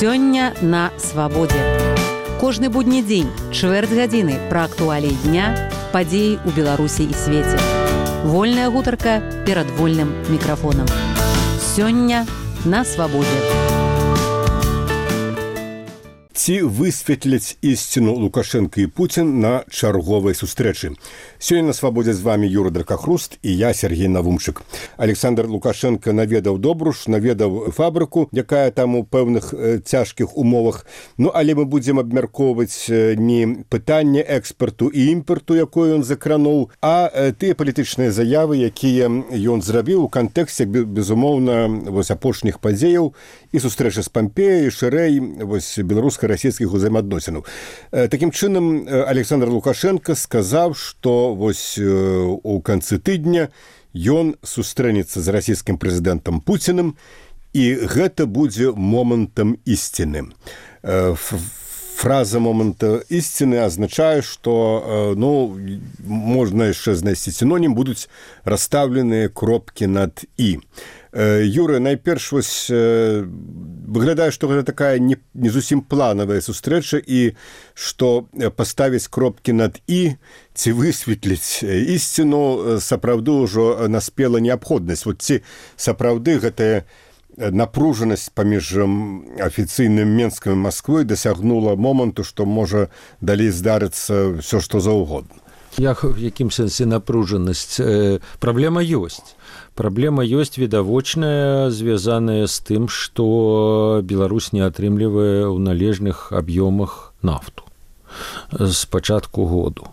Сёння на свабодзе. Кожны будні дзень, чвэрць гадзіны пра актуаліі дня, падзеі ў Беларусі і свеце. Вольная гутарка перад вольным мікрафонам. Сёння на свабодзе. Ці высветляць ісціну Лукашенко і Пуцін на чарговай сустрэчы. Сёння на свабодзе з вами Юра Дракахруст і я, Сергей Навумчык. Александр Лукашенко наведаў Добруш, наведаў фабрыку, якая там у пэўных цяжкіх умовах. Ну, але мы будзем абмяркоўваць не пытанне экспарту і імпарту, якое ён закрануў, а тыя палітычныя заявы, якія ён зрабіў у кантэксце, безумоўна, апошніх падзеяў і сустрэчы з Пампеяй, Шырэй, беларуска-расійскіх узаемаадносінаў. Такім чынам, Александр Лукашенко сказаў, што у канцы тыдня ён сустрэнецца з расійскім прэзідэнтам Пуцінам, і гэта будзе момантам ісціны. Фраза момента ісціны азначае, што можна яшчэ знайсці сінонім, будуць расстаўленыя кропкі над «і». Юра, найперш выглядае, што гэта такая не зусім планавая сустрэча і што паставіць кропкі над «і» ці высветліць ісціну сапраўды ўжо наспела неабходнасць. Ці сапраўды гэтая напружанасць паміж афіцыйным Менскам і Масквой дасягнула моманту, што можа далей здарыцца ўсё, што заўгодна. В якім сэнсе напружанасць? Праблема ёсць. Праблема ёсць відавочная, звязаная з тым, што Беларусь не атрымлівае ў належных аб'ёмах нафту з пачатку году.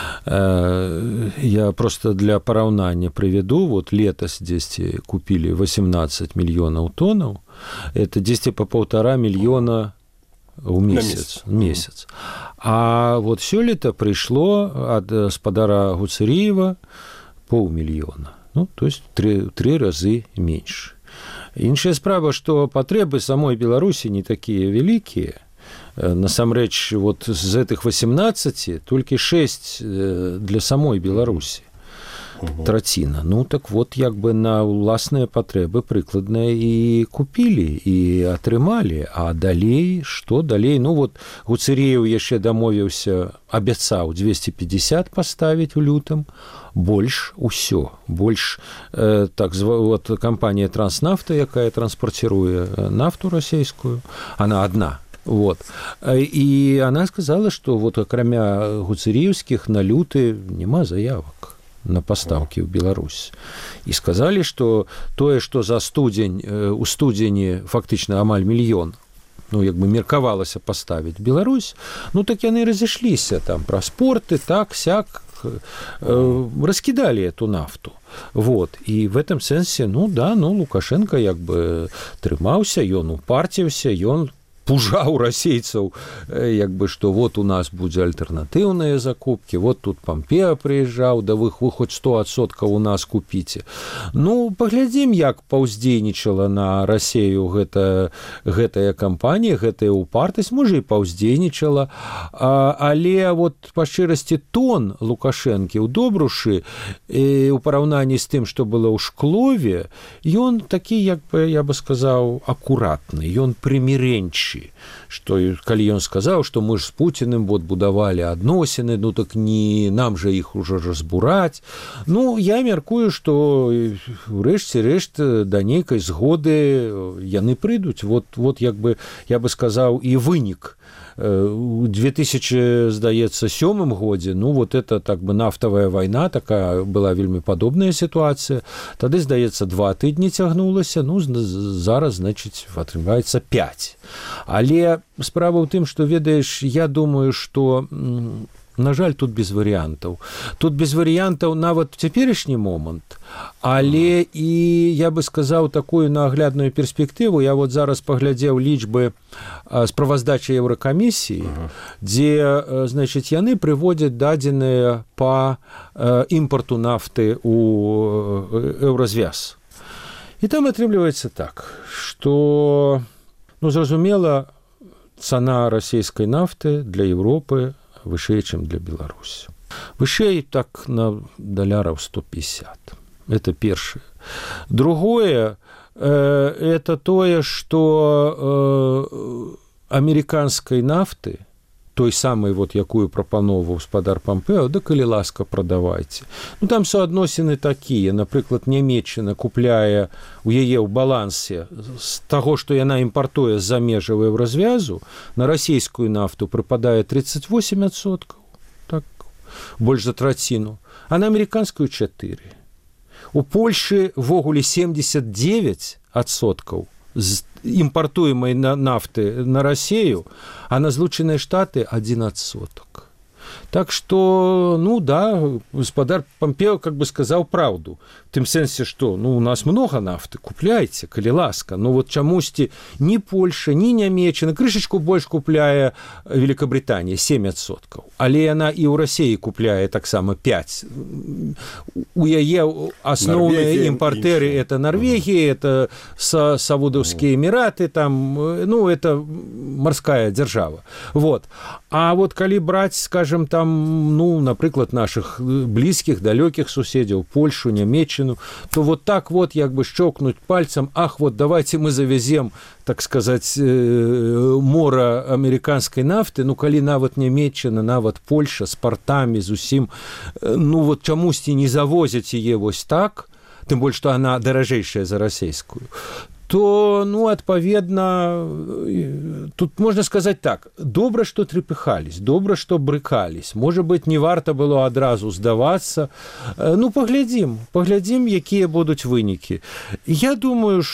Я просто для параўнання прывяду, летась дзесьці купілі 18 мільёнаў тонаў, это дзесьці па 1,5 мільёна ў месяц. А сёлета прыйшло ад гаспадара Гуцэріева 500 000. То есть 3 разы менш. Іншая справа, што патрэбы самой Беларусі не такія вялікія. Насамрэч, з гэтых 18 толькі 6 для самой Беларусі. Траціна. На ўласныя патрэбы прыкладна і купілі, і атрымалі. А далей, што далей? Гуцэріеў яшчэ дамовіўся, абяцаў 250 паставіць у лютым. Больш усё. Больш кампанія Транснафта, якая транспарціруе нафту расійскую, она адна. І она сказала, што акрамя гуцэріеўскіх на люты няма заявак на пастаўкі ў Беларусь. І сказалі, што тое, што за студзень, у студзені фактычна амаль мільён, меркавалася паставіць Беларусь, так яны разышліся там пра спорты, так-сяк, раскідалі эту нафту. І в этом сэнсе, Лукашенко трымаўся, ён упарціўся, ён пужаў расейцаў, што у нас будзе альтэрнатыўныя закупкі, тут Пампея прыязджаў, вы хоць 100% у нас купіце. Паглядзім, як паўздзейнічала на Расею гэтая кампанія, гэтая упартасць, можа і паўздзейнічала, але па шчырасці тон Лукашэнкі ў Добрушы у параўнанні з тым, што было ў Шклове, ён такі, я бы сказаў, акуратны, ён прымірэнчы. Што калі ён сказаў, што мы ж з Пуціным будавалі адносіны, так не нам жа іх ужо разбураць. Я мяркую, што ўрэшце рэшт да нейкай згоды яны прыйдуць. Я бы сказаў, і вынік. У 2007 годзе, это нафтавая вайна, такая была вельмі падобная сітуацыя. Тады, здаецца, 2 тыдні цягнулася, зараз, атрымаецца 5. Але справа ў тым, што, ведаеш, я думаю, што, на жаль, тут без варыянтаў. Тут без варыянтаў нават цяперашні момант, але і, я бы сказаў, такую наглядную перспектыву. Я зараз паглядзеў лічбы справаздачы Еўракамісіі, дзе, яны прыводзяць дадзеныя па імпарту нафты ў Еўразвяз. І там атрымліваецца так, што, зразумела, цана расійскай нафты для Еўропы вышэй, чым для Беларусі. Вышэй так на даляраў 150. Это першае. Другое, это тое, што амерыканскай нафты, той самай, вот, якую прапановваў спадар Пампео, да калі ласка прадавайце. Ну, там суадносіны такія. Напрыклад, Нямецчына купляе у яе ў балансе з таго, што яна імпартуе з-за межаў еўразвязу, на расійскую нафту прыпадае 38%, так, больш за траціну, а на амерыканскую 4%. У Польшы ввогуле 79% з імпартуемай нафты на Россию, а на Злучаныя Штаты 1%. Так что, ну да, гаспадар Пампео как бы сказаў праўду. В тым сэнсе, што ну, у нас много нафты, купляйце, калі ласка. Но вот чамусьці ні Польша, ні Нямецчына, крышачку больш купляе Великабританія, 7%. Але яна і ў Расіі купляе таксама 5%. У яе асноўныя імпартэры это Норвегия, это Саудовские Эмираты, там, ну, это морская держава. Вот. А вот калі браць, скажем, там, ну, напрыклад, наших блізкіх, далёкіх суседзяў, Польшу, Нямецчыну, то вот так вот, як бы щелкнуть пальцем, ах, вот давайте мы завезем, так сказать, мора амерыканскай нафты, ну, калі нават Нямецчына, нават Польша з партамі, з усім, ну, вот чамусьці не завозяць яе вось так, тым больш, што она даражэйшая за расійскую, то, ну, адпаведна, тут можна сказаць так, добра, што трепыхались, добра, што брыкались, можа быць, не варта было адразу здавацца, ну, паглядзім, якія будуць вынікі. Я думаю,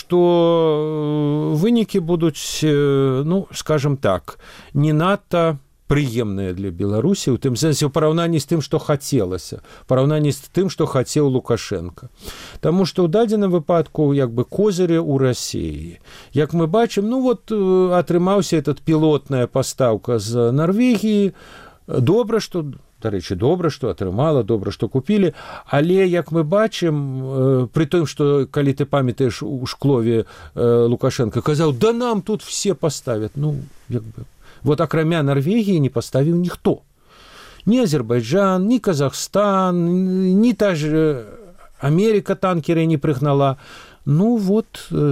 што вынікі будуць, ну, скажем так, не надта прыемныя для Беларусі, у тым сэнсе ў параўнанні з тым, што хацелася, параўнанні з тым, што хацеў Лукашенко. Таму што ў дадзеным выпадку як бы козыры ў Расіі. Як мы бачым, ну вот атрымаўся этот пілотная пастаўка з Норвегіі. Добра, што, дарэчы, добра, што атрымала, добра, што купілі, але як мы бачым, пры тым, што калі ты памятаеш у Шклове Лукашенко казаў, да нам тут все паставят, ну, як бы. Вот акрамя Норвегии не поставил никто. Ни Азербайджан, ни Казахстан, ни та же Америка танкеры не прыгнала. Ну вот,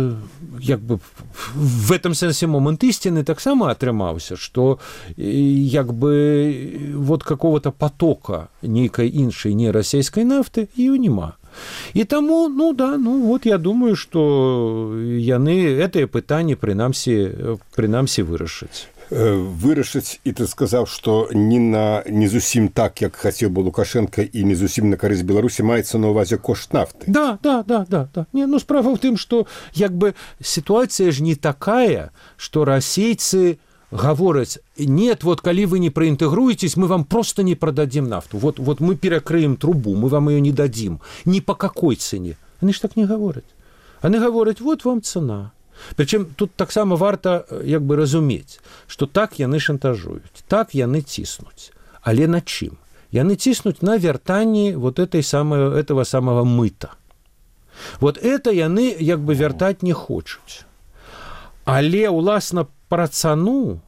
як бы в этом сенсе момент истины таксама атрымаўся, што як бы вот какого-то потока нейкай іншай не расійскай нафты ее нема. І таму, ну да, ну вот я думаю, што яны гэтае пытанне прынамсі вырашаць. Вырашыць, і ты сказаў, што не зусім так, як хацеў бы Лукашенко, і не зусім на карысць Беларусі, маецца на ўвазе кошт нафты. Да. Не, ну справа ў тым, што як бы сітуацыя ж не такая, што расейцы гавораць, нет, вот калі вы не проинтегруетесь, мы вам просто не продадим нафту. Вот мы перекрыем трубу, мы вам ее не дадим. Ни по какой цене. Они ж так не говорят. Они говорят, вот вам цена. Причем тут таксама варта як бы разумець, што так яны шантажуюць, так яны ціснуць. Але на чым? Яны ціснуць на вяртанні вот этого самого мыта. Вот это яны як бы вяртаць не хочуць. Але уласна пра цану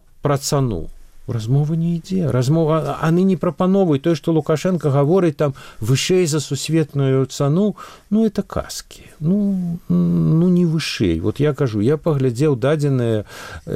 размова не ідзе. Они не прапановваюць тое, што Лукашенко гаворыць там вышэй за сусветную цану, ну это казкі. Ну не вышэй. Вот я кажу, я паглядзеў дадзеныя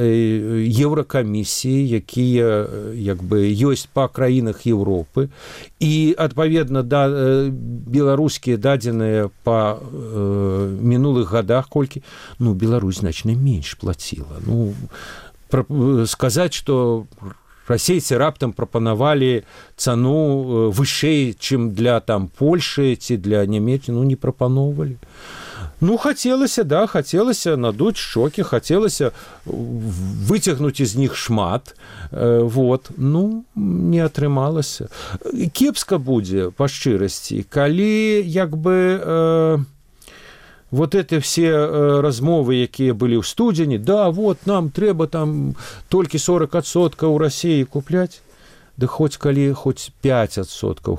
Еўракамісіі, якія як бы ёсць па краінах Еўропы, і адпаведна беларускія дадзеныя па мінулых гадах колькі, ну Беларусь значна менш плаціла. Ну сказаць, што расейцы раптам прапанавалі цану вышэй, чым для там Польшы ці для Нямецчыны, ну не прапаноўвалі. Ну хацелася надуць шокі, хацелася выцягнуць з них шмат. Вот, ну не атрымалася. Кепска будзе па шчырасці, калі як бы вот это все размовы, якія былі ў студзені, да, вот нам трэба там толькі 40% у Расіі купляць, да хоць 5%, хоць 10%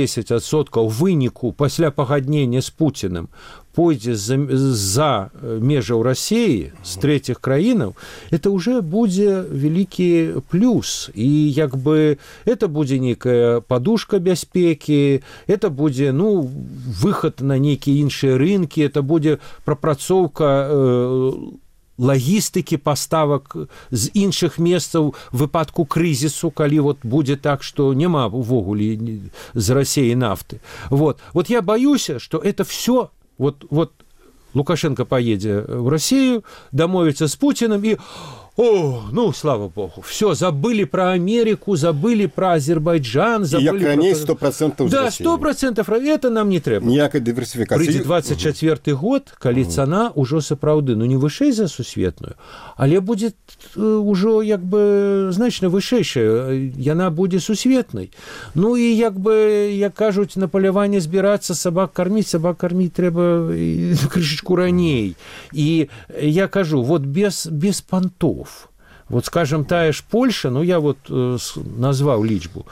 выніку пасля пагаднення з Пуціным пойдзе за межаў Расіі з трэціх краінаў, это уже будзе вялікі плюс. І як бы это будзе нейкая падушка бяспекі, это будзе, ну, выхад на нейкія іншыя рынкі, это будзе прапрацоўка лагістыкі паставак з іншых месцаў выпадку крызісу, калі вот будзе так, што няма увогуле з Расіі нафты. Вот я боюся, што это все вот Лукашенко поедзе в Россию, домовится с Путиным и... ну, слава богу, все, забыли про Америку, забыли про Азербайджан, забыли про... 100% да, 100% это нам не трэба. Ніякай дыверсіфікацыі. Прыйдзе 24 год, калі цана ўжо сапраўды, ну, не вышэй за сусветную, але будзе ўжо, як бы, значна вышэйшая, яна будзе сусветнай. Ну, і, як бы, як кажуць, на паляванне збірацца, собак кормить трэба крышачку раней. І я кажу, вот без понтов. Вот, скажем, тая ж Польша, ну, я вот назвал лічбу,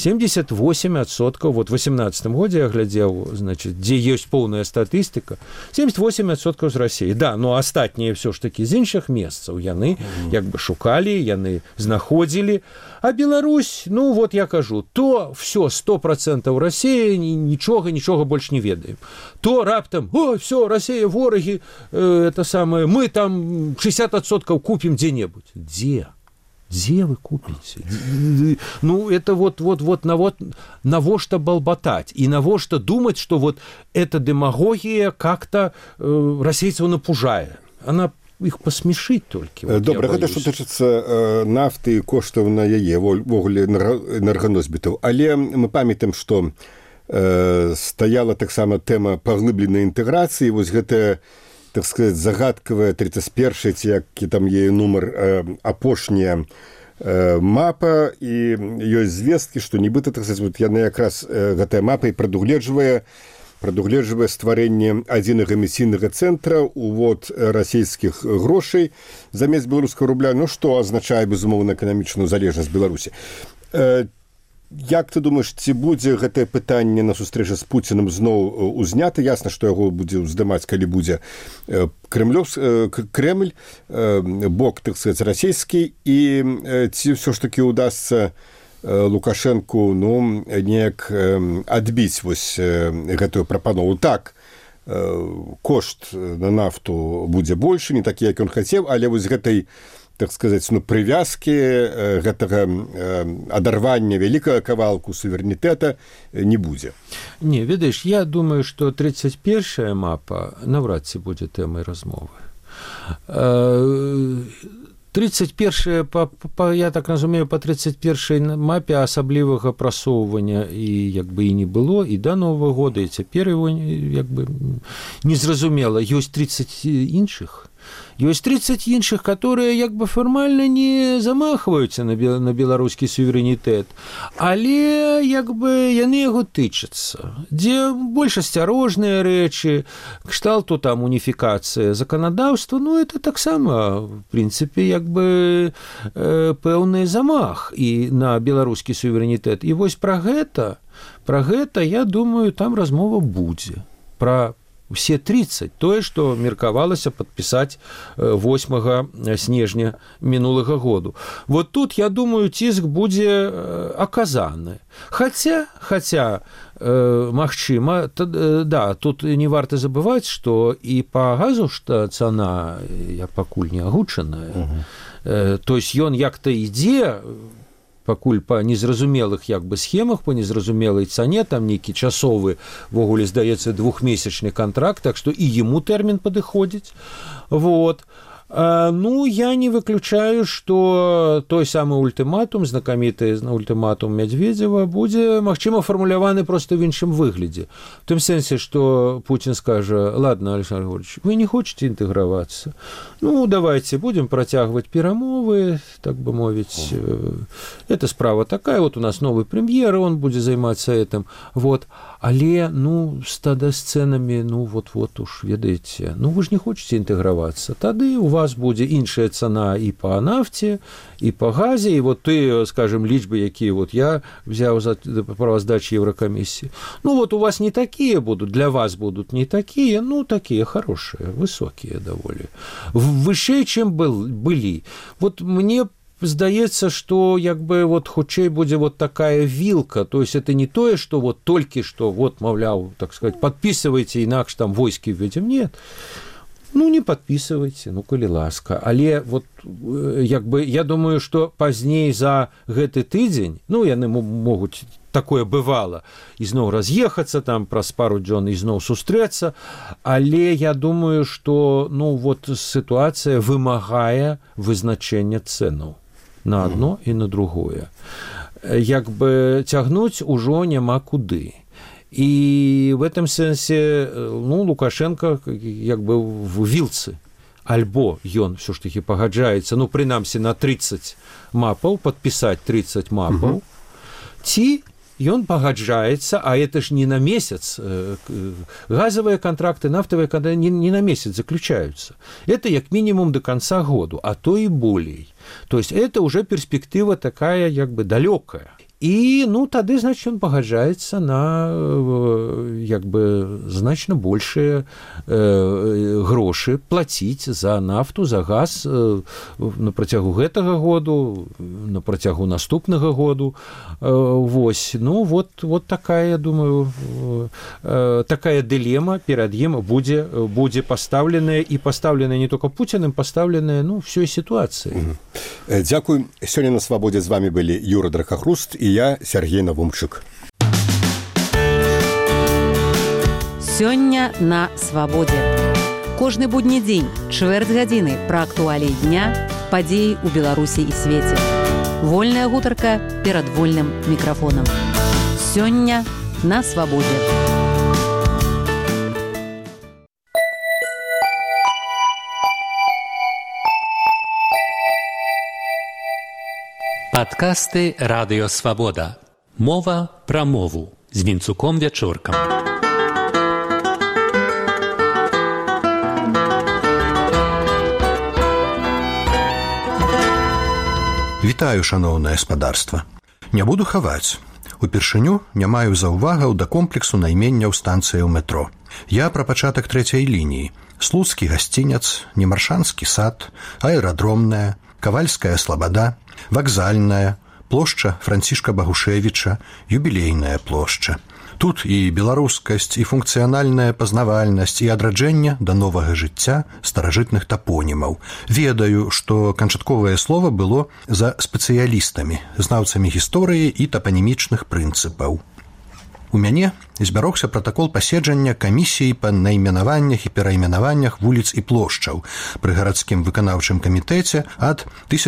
78%, вот в 2018 году я глядел, значит, где есть полная статистика, 78% з России. Да, но астатнія все ж таки з іншых месцаў, яны як бы шукали, яны знаходзілі. А Беларусь, ну, вот я кажу, то все, 100% России, ничего больше не ведаем. То раптом, все, Россия, вораги, это самое, мы там 60% купим где-нибудь. Где вы купите? Ну, это вот навошта балбатать и навошта думать, что вот эта демагогия как-то расейцаў напужае. Она их посмешить только. Вот, добра, гэта што тычыцца нафты і коштаў на яе, ввогуле энерганосьбітаў. Але мы памятаем, што стаяла таксама тэма паглыбленай інтэграцыі, вось гэтая, так сказать, загадкавая 31-я, ці які там яе нумар, апошняя мапа, і ёсць звесткі, што нібыта, так сказать, вот яна якраз гэтая мапа і прадугледжвае стварэнне адзінага эмісійнага цэнтра, увод расійскіх грошай замест беларускага рубля, ну, што азначае, безумоўна, эканамічную залежнасць Беларусі. Як ты думаеш, ці будзе гэтае пытанне на сустрэчы з Пуціным зноў узнята? Ясна, што яго будзе здымаць, калі будзе Кремль, бок, так сказать, расійскі, і ці ўсё ж такі ўдасца Лукашэнку, ну, неяк адбіць вось гэтую прапанову. Так, кошт на нафту будзе большы, не такі, як ён хацеў, але вось гэтай, так сказать, ну, прывязкі, гэтага адарвання вялікага кавалку суверэнітэта не будзе. Не, ведаеш, я думаю, што 31-я мапа навряд ці будзе тэмай размовы. 31-я, я так разумею, по 31-й мапе асаблівага прасоўвання і як бы і не было, і да Новага года, і цяпер его як бы незразумела. Ёсць 30 іншых. Ёсць 30 іншых, которые як бы фармальна не замахваюцца на беларускі суверэнітэт, але як бы яны яго тычацца. Дзе больш асцярожныя рэчы, кшталту там уніфікацыя заканадаўства, ну, это таксама, в прынцыпе, як бы пэўны замах і на беларускі суверэнітэт. І вось пра гэта, я думаю, там размова будзе. Пра все 30, тое, што меркавалася падпісаць 8 снежня мінулага году. Вот тут, я думаю, ціск будзе аказаны. Хаця, магчыма, да, тут не варта забываць, што і па газу што цана пакуль не агучаная. То есть ён як-то ідзе, пакуль па незразумелых як бы схемах, па незразумелай цане, там нейкі часовы, ввогуле, здаецца, двухмесячны контракт, так што і яму тэрмін падыходзіць. Вот. Ну, я не выключаю, што той самы ультыматум, знакаміты ультыматум Медведзева, будзе, магчыма, фармуляваны проста в іншым выглядзе. В тым сэнсе, што Путін скажа: ладно, Александр Григорьевич, вы не хочете интегроваться? Ну, давайте, будем протягивать перамовы, так бы мовить. Это справа такая, вот у нас новый премьер, он будет заниматься этим. Вот. Але, ну, с сценами, ну, вот уж, ведаеце, ну, вы ж не хочете интегроваться. Тады у вас будзе іншая цана і па нафте, і па газе, і вот ты, скажем, лічбы, якія вот я взял за праваздачи Еврокомиссии. Ну, вот у вас не такие будут, для вас будут не такие, ну, такие хорошие, высокие довольно. Выше, чем были. Вот мне здаецца, што як бы вот хутчэй будзе вот такая вілка, то есть это не тое, што вот толькі што вот, маўляў, так сказать, подписывайте, інакш там войскі введем. Нет. не подписывайте, калі ласка. Але вот я думаю, што пазней за гэты тыдзень, яны могуць, такое бывало, ізноў раз'ехацца, там праз пару дзён ізноў сустрэцца, але я думаю, што сітуацыя вымагае вызначэння цэнаў на адно і на другое. Цягнуць ужо няма куды. І в этом сэнсе Лукашенко в вілцы. Альбо ён все ж таки пагаджаецца, прынамсі на 30 мапаў, падпісаць 30 мапаў, ці ён пагаджаецца, а это ж не на месяц. Газовые контракты, нафтовые контракты не на месяц заключаются. Это як минимум до конца года, а то и болей. То есть это уже перспектива такая далекая. І тады, значит, ён пагаджаецца на значна большыя грошы плаціць за нафту, за газ на працягу гэтага году, на працягу наступнага году. Вось. Вот такая, я думаю, такая дылема перад ім будзе пастаўленая, і пастаўленая не толькі Пуціным, пастаўленая, всёй сітуацыяй. Дзякуй. Сёння на Свабодзе з вами былі Юра Дракахруст і я, Сергей Навумчык. Сёння на Свабодзе. Кожны будні дзень, чвэрць гадзіны пра актуаліі дня, падзеі ў Беларусі і свеце. Вольная гутарка перад вольным мікрафонам. Сёння на Свабодзе. Падкасты «Радыё Свабода». Мова пра мову з Вінцуком Вячоркам. Вітаю, шаноўнае спадарства. Не буду хаваць. Упершыню не маю заўвагаў да комплексу найменняў станцыяў метро. Я пра пачатак 3-й лініі. Слуцкі гасціняц, Немаршанскі сад, аэрадромная, Кавальская слабада, вакзальная, плошча Францішка Багушевіча, юбілейная плошча. Тут і беларускасць, і функцыянальная пазнавальнасць, і адраджэнне да новага жыцця старажытных тапонімаў. Ведаю, што канчатковае слова было за спецыялістамі, знаўцамі гісторыі і тапанімічных прынцыпаў. У мяне збярогся пратакол паседжання камісіі па найменаваннях і перайменаваннях вуліц і плошчаў пры гарадскім выканаўчым камітэце ад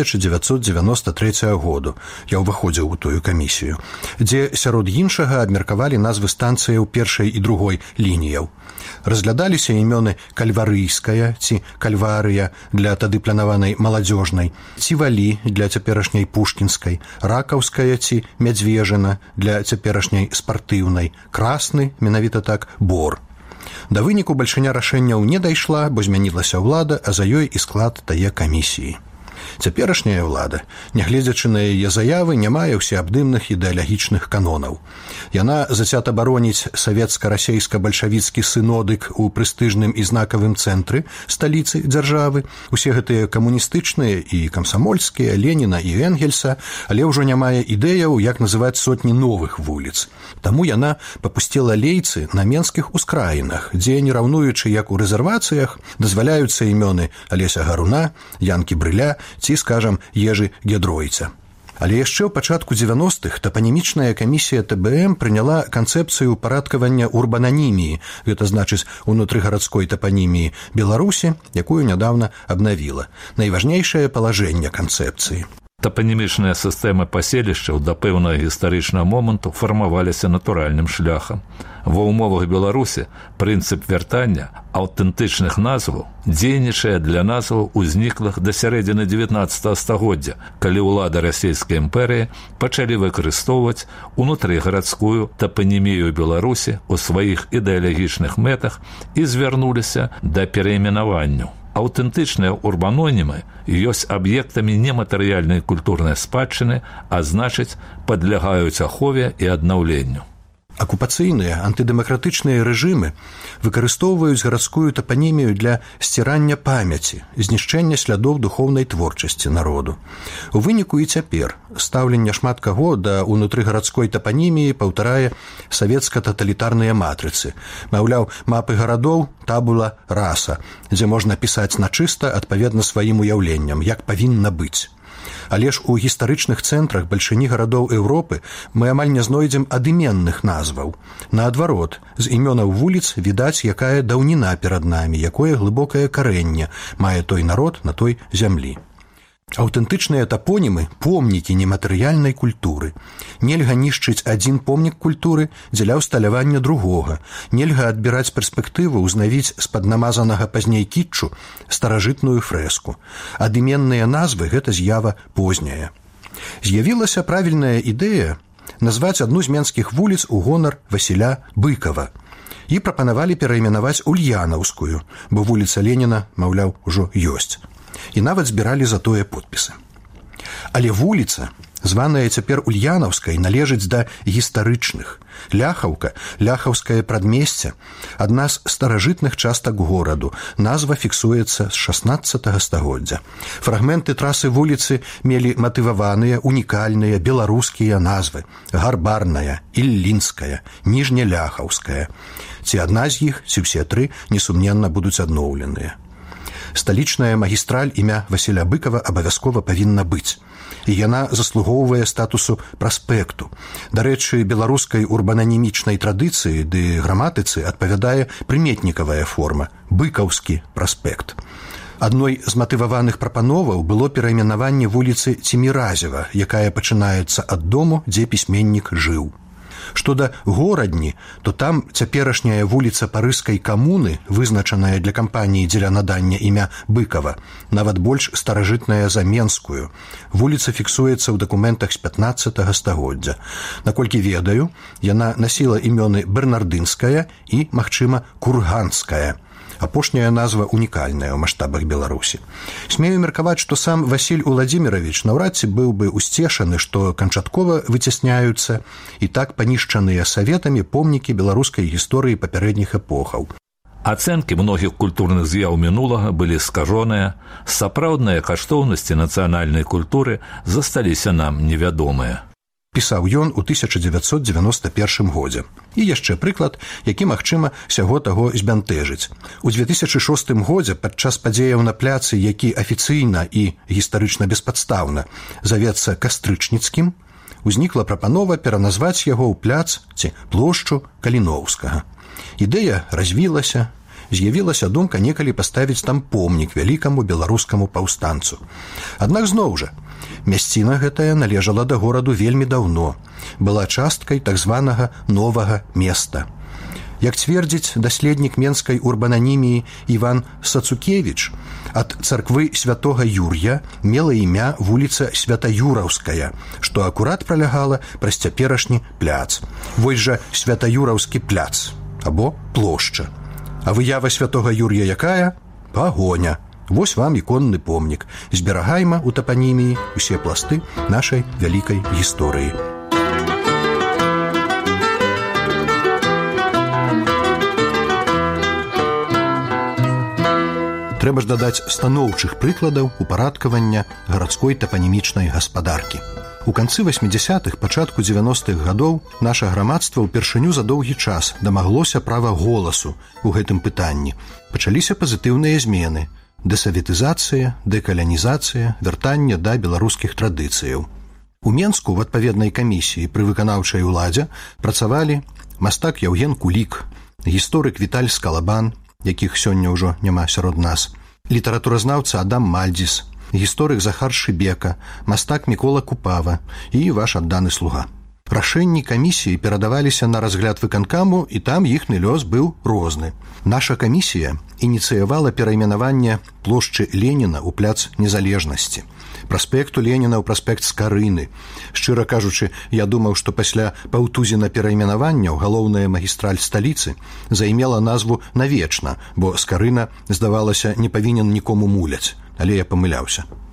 1993 году. Я ўваходзіў у тую камісію, дзе сярод іншага абмеркавалі назвы станцыяў 1-й і 2-й лініяў. Разглядаліся імёны Кальварыйская ці Кальварыя для тады планаванай маладзёжнай, Цівалі для цяперашняй Пушкінскай, Ракаўская ці Мядзвежына для цяперашняй спартыўнай, Красны, менавіта так, Бор. Да выніку бальшыня рашэнняў не дайшла, бо змянілася ўлада, а за ёй і склад тае камісіі. Цяперашняя ўлада, нягледзячы на яе заявы, не мае ўсеабдымных ідэалагічных канонаў. Яна зацята бароніць савецка-расейска-бальшавіцкі сынодык у прэстыжным і знакавым цэнтры сталіцы дзяржавы, усе гэтыя камуністычныя і камсамольскія, Леніна і Энгельса, але ўжо не мае ідэяў, як называць сотні новых вуліц. Таму яна папусціла лейцы на менскіх ускраінах, дзе, не раўнуючы як у рэзервацыях, дазваляюцца імёны Алеся Гаруна, Янкі Брыля ці, скажам, Ежы Гедройца. Але яшчэ ў пачатку 90-х тапанімічная камісія ТБМ прыняла канцэпцыю парадкавання урбананіміі, гэта значыць унутрыгарадской тапаніміі Беларусі, якую нядаўна абнавіла. Найважнейшае палажэнне канцэпцыі. Тапанімічныя сістэмы паселішчаў да пэўнага гістарычнага моманту фармаваліся натуральным шляхам. Ва ўмовах Беларусі прынцып вяртання аўтэнтычных назваў дзейнічае для назваў узніклых да сярэдзіны 19 стагоддзя, калі ўлады расійскай імперыі пачалі выкарыстоўваць унутрыгарадскую тапанімію Беларусі ў сваіх ідэалагічных мэтах і звярнуліся да перайменаванню. Аўтэнтычныя урбанонімы ёсць аб'ектамі нематэрыяльнай культурнай спадчыны, а значыць, падлягаюць ахове і аднаўленню. Акупацыйныя антыдэмакратычныя рэжымы выкарыстоўваюць гарадскую тапанімію для сцірання памяці, знішчэння слядоў духоўнай творчасці народу. У выніку і цяпер стаўленне шмат каго да унутрыгарадской тапаніміі паўтарае савецка-таталітарныя матрыцы. Маўляў, мапы гарадоў табула раса, дзе можна пісаць начыста адпаведна сваім уяўленням, як павінна быць. Але ж у гістарычных цэнтрах бальшыні гарадоў Еўропы мы амаль не знойдзем адыменных назваў. Наадварот, з імёнаў вуліц відаць, якая даўніна перад намі, якое глыбокае карэнне мае той народ на той зямлі. Аўтэнтычныя тапонімы – помнікі нематэрыяльнай культуры. Нельга нішчыць адзін помнік культуры дзеля ўсталявання другога. Нельга адбіраць перспектыву ўзнавіць з-пад намазанага пазней кітчу старажытную фрэску. Адыменныя назвы – гэта з'ява позняя. З'явілася правільная ідэя назваць адну з менскіх вуліц у гонар Васіля Быкава. І прапанавалі перайменаваць Ульянаўскую, бо вуліца Леніна, маўляў, ужо ёсць. І нават збіралі за тое подпісы. Але вуліца, званая цяпер Ульянаўскай, належыць да гістарычных. Ляхаўка, ляхаўскае прадмесце, адна з старажытных частак гораду. Назва фіксуецца з 16 стагоддзя. Фрагменты трасы вуліцы мелі матываваныя, унікальныя беларускія назвы: Гарбарная, Іллінская, Ніжняляхаўская. Ці адна з іх, ці ўсе тры, несумненна будуць адноўленыя. Сталічная магістраль імя Васіля Быкава абавязкова павінна быць. І яна заслугоўвае статусу праспекту. Дарэчы, беларускай урбананімічнай традыцыі ды граматыцы адпавядае прыметнікавая форма – Быкаўскі праспект. Адной з матываваных прапановаў было перайменаванне вуліцы Ціміразева, якая пачынаецца ад дому, дзе пісьменнік жыў. Што да горадні, то там цяперашняя вуліца Парыжскай камуны, вызначаная для кампаніі дзеля надання імя Быкава, нават больш старажытная за Менскую. Вуліца фіксуецца ў дакументах з 15 стагоддзя. Наколькі ведаю, яна насіла імёны Бернардынская і, магчыма, Курганская. Апошняя назва унікальная ў маштабах Беларусі. Смею меркаваць, што сам Васіль Уладзімірович наўрад ці быў бы усцешаны, што канчаткова выцясняюцца і так панішчаныя саветамі помнікі беларускай гісторыі папярэдніх эпохаў. Ацэнкі многіх культурных з'яў мінулага былі скажоныя, сапраўдныя каштоўнасці нацыянальнай культуры засталіся нам невядомыя. Пісаў ён у 1991 годзе. І яшчэ прыклад, які, магчыма, сяго таго збянтэжыць. У 2006 годзе падчас падзеяў на пляцы, які афіцыйна і гістарычна беспадстаўна завецца Кастрычніцкім, узнікла прапанова пераназваць яго ў пляц ці плошчу Каліноўскага. Ідэя развілася, з'явілася думка некалі паставіць там помнік вялікаму беларускаму паўстанцу. Аднак зноў жа, мясціна гэтая належала да гораду вельмі даўно, была часткай так званага новага места. Як цвердзіць даследнік менскай урбананіміі Іван Сацукевіч, ад царквы святога Юр'я мела імя вуліца Святаюраўская, што акурат пралягала праз цяперашні пляц. Вось жа Святаюраўскі пляц, або плошча. А выява святога Юр'я якая? Пагоня. Вось вам іконны помнік. Зберагайма ў тапаніміі усе пласты нашай вялікай гісторыі. Трэба ж дадаць станоўчых прыкладаў упарадкавання гарадской тапанімічнай гаспадаркі. У канцы 80-х, пачатку 90-х гадоў наша грамадства ўпершыню за доўгі час дамаглося права голасу ў гэтым пытанні. Пачаліся пазітыўныя змены: дэсаветызацыя, дэкаланізацыя, вяртанне да беларускіх традыцыяў. У Менску в адпаведнай камісіі пры выканаўчай уладзе працавалі мастак Яўген Кулік, гісторык Віталь Скалабан, якіх сёння ўжо няма сярод нас, літаратуразнаўца Адам Мальдзіс, гісторык Захар Шыбека, мастак Мікола Купава і ваш адданы слуга. Рашэнні камісіі перадаваліся на разгляд выканкаму, і там іхны лёс быў розны. Наша камісія ініцыявала перайменаванне плошчы Леніна ў пляц Незалежнасці, праспекту Леніна ў праспект Скарыны. Шчыра кажучы, я думаў, што пасля паўтузіна перайменаванняў галоўная магістраль сталіцы займела назву навечна, бо Скарына, здавалася, не павінен нікому муляць. Але я памыляўся.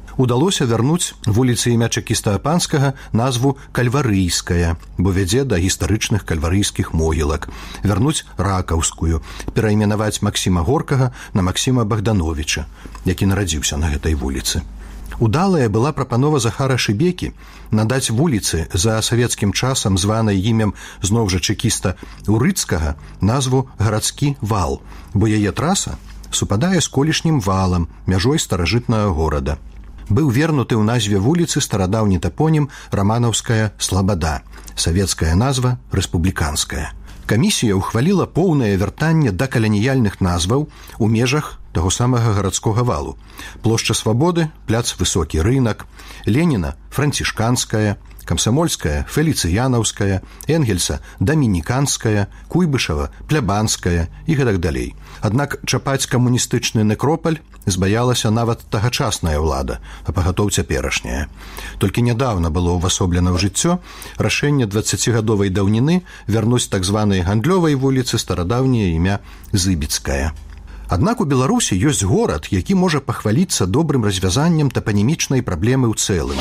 Удалося вярнуць вуліцы імя чэкіста Апанскага назву Кальварыйская, бо вядзе да гістарычных кальварыйскіх могілак, вярнуць Ракаўскую, перайменаваць Максіма Горкага на Максіма Богдановича, які нарадзіўся на гэтай вуліцы. Удалая была прапанова Захара Шыбекі надаць вуліцы за савецкім часам званай імем зноў жа чэкіста Урыцкага назву Гарадскі вал, бо яе траса супадае з колішнім валам, мяжой старажытнага горада. Быў вернуты ў назве вуліцы старадаўні тапонім Раманаўская слабада, савецкая назва рэспубліканская. Камісія ўхваліла поўнае вяртанне да каланіяльных назваў у межах таго самага гарадскога валу. Плошча Свабоды, пляц Высокі рынак, Леніна францішканская, Камсамольская феліцыянаўская, Энгельса дамініканская, Куйбышева плябанская і гэтак далей. Аднак чапаць камуністычны некропаль збаялася нават тагачасная ўлада, а пагатоў цяперашняя. Толькі нядаўна было ўвасоблена ў жыццё рашэнне 20гадовай даўніны вярнуць так званай гандлёвай вуліцы старадаўняе імя Зыбіцкая. Аднак у Беларусі ёсць горад, які можа пахваліцца добрым развязаннем тапанімічнай праблемы ў цэлым.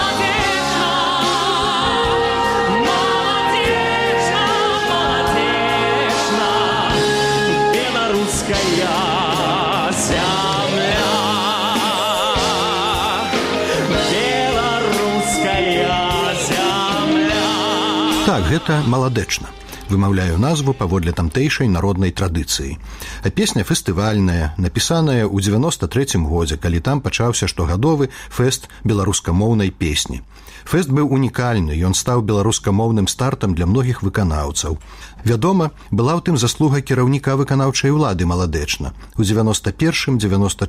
Так, гэта маладэчна. Вымаўляю назву паводле тамтэйшай народнай традыцыі. А песня фестывальная, напісаная ў 93-м годзе, калі там пачаўся штогадовы фэст беларускамоўнай песні. Фэст быў унікальны, ён стаў беларускамоўным стартам для многіх выканаўцаў. Вядома, была ў тым заслуга кіраўніка выканаўчай улады маладэчна. У 91-94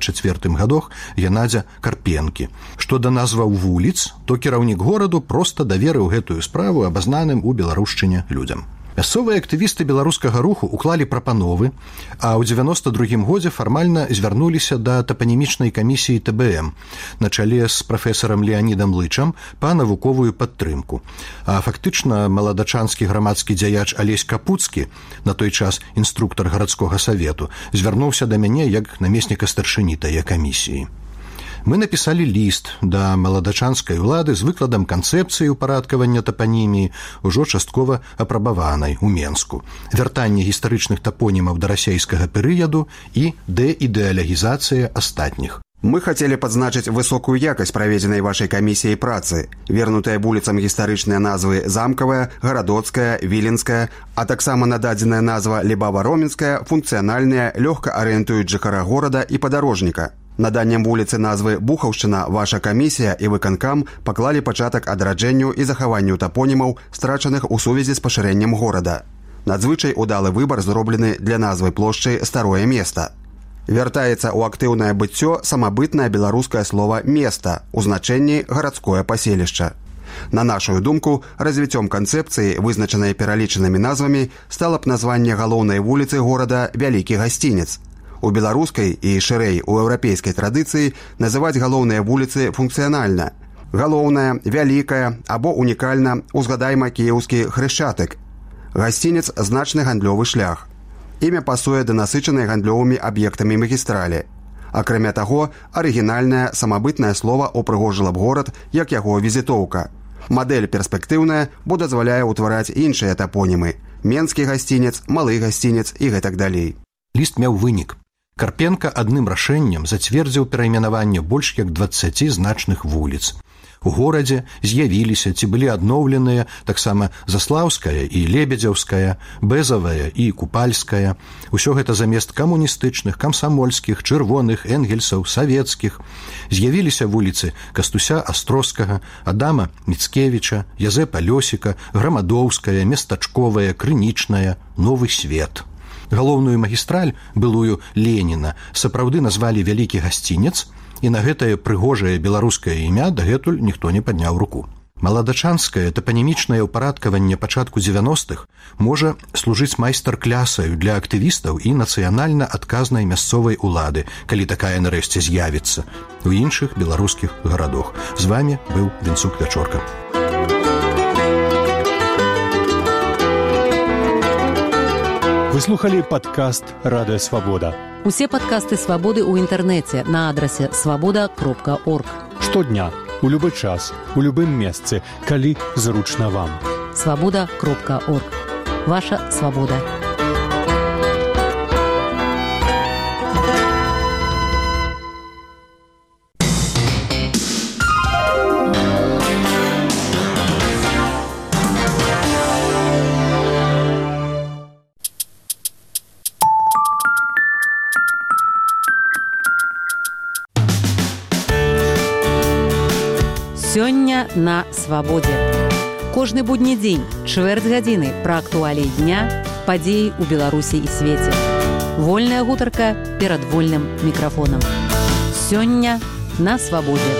гадах Геннадзя Карпенкі. Што да назваў вуліц, то кіраўнік гораду проста даверыў гэтую справу абазнаным у беларушчыне людзям. Мясцовыя актывісты беларускага руху уклалі прапановы, а ў 92-м годзе фармальна звярнуліся да тапанімічнай камісіі ТБМ на чале з прафесарам Леанідам Лычам па навуковую падтрымку. А фактычна маладачанскі грамадскі дзяяч Алесь Капуцкі, на той час інструктар гарадскога савету, звярнуўся да мяне як намесніка старшыні тае камісіі. Мы напісалі ліст да маладачанскай улады з выкладам канцэпцыі ўпарадкавання тапаніміі, ужо часткова апрабаванай у Менску, вяртанне гістарычных тапонімаў да расейскага перыяду і дэідэалогізацыя астатніх. Мы хацелі падзначыць высокую якасць праведзенай вашай камісіяй працы, вернутая вуліцам гістарычныя назвы Замкавая, Гарадоцкая, Віленская, а таксама нададзеная назва Лебава-Роменская, функцыянальная, лёгка арыентуюць жыхара горада і падарожніка. Наданнем вуліцы назвы Бухаўшчына ваша камісія і выканкам паклалі пачатак адраджэнню і захаванню тапонімаў, страчаных у сувязі з пашырэннем горада. Надзвычай удалы выбар зроблены для назвы плошчы «Старое места». Вяртаецца ў актыўнае быццё самабытнае беларускае слова «места» у значэнні «гарадское паселішча». На нашу думку, развіццём канцэпцыі, вызначанай пералічанымі назвамі, стала б названне галоўнай вуліцы горада «Вялікі гасцінец». У беларускай і шырэй у еўрапейскай традыцыі называць галоўныя вуліцы функцыянальна. Галоўная, вялікая або унікальна узгадайма кіеўскі хрышчатык. Гасцінец – значны гандлёвы шлях. Імя пасуе да насычанай гандлёвымі аб'ектамі магістралі. Акрамя таго, арыгінальнае самабытнае слова упрыгожыла б горад як яго візітоўка. Мадэль перспектыўная, бо дазваляе ўтвараць іншыя тапонімы – Менскі гасцінец, Малы гасцінец і гэтак далей. Ліст меў вынік. Карпенка адным рашэннем зацвердзіў перайменаванне больш як 20 значных вуліц. У горадзе з'явіліся ці былі адноўленыя таксама Заслаўская і Лебедзяўская, Бэзавая і Купальская. Усё гэта замест камуністычных, камсамольскіх, чырвоных, энгельсаў, савецкіх. З'явіліся вуліцы Кастуся Астроскага, Адама Міцкевіча, Язэпа Лёсіка, Грамадоўская, Местачковая, Крынічная, Новы свет. Галоўную магістраль, былую Леніна, сапраўды назвалі «Вялікі гасцінец», і на гэтае прыгожае беларускае імя дагэтуль ніхто не падняў руку. Маладачанскае тапанімічнае ўпарадкаванне пачатку 90-х можа служыць майстар-клясаю для актывістаў і нацыянальна адказнай мясцовай улады, калі такая нарэшце з'явіцца у іншых беларускіх гарадах. З вами быў Вінцук Вячорка. Вы слухали падкаст «Радыё Свабода». Усе падкасты «Свабоды» ў інтэрнэце на адрасе свабода.орг. Штодня, у любы час, у любым месцы, калі зручна вам. Свобода.орг. Ваша свобода. Сёння на свабодзе. Кожны будні дзень, чвэрць гадзіны пра актуаліі дня, падзеі ў Беларусі і свеце. Вольная гутарка перад вольным мікрафонам. Сёння на свабодзе.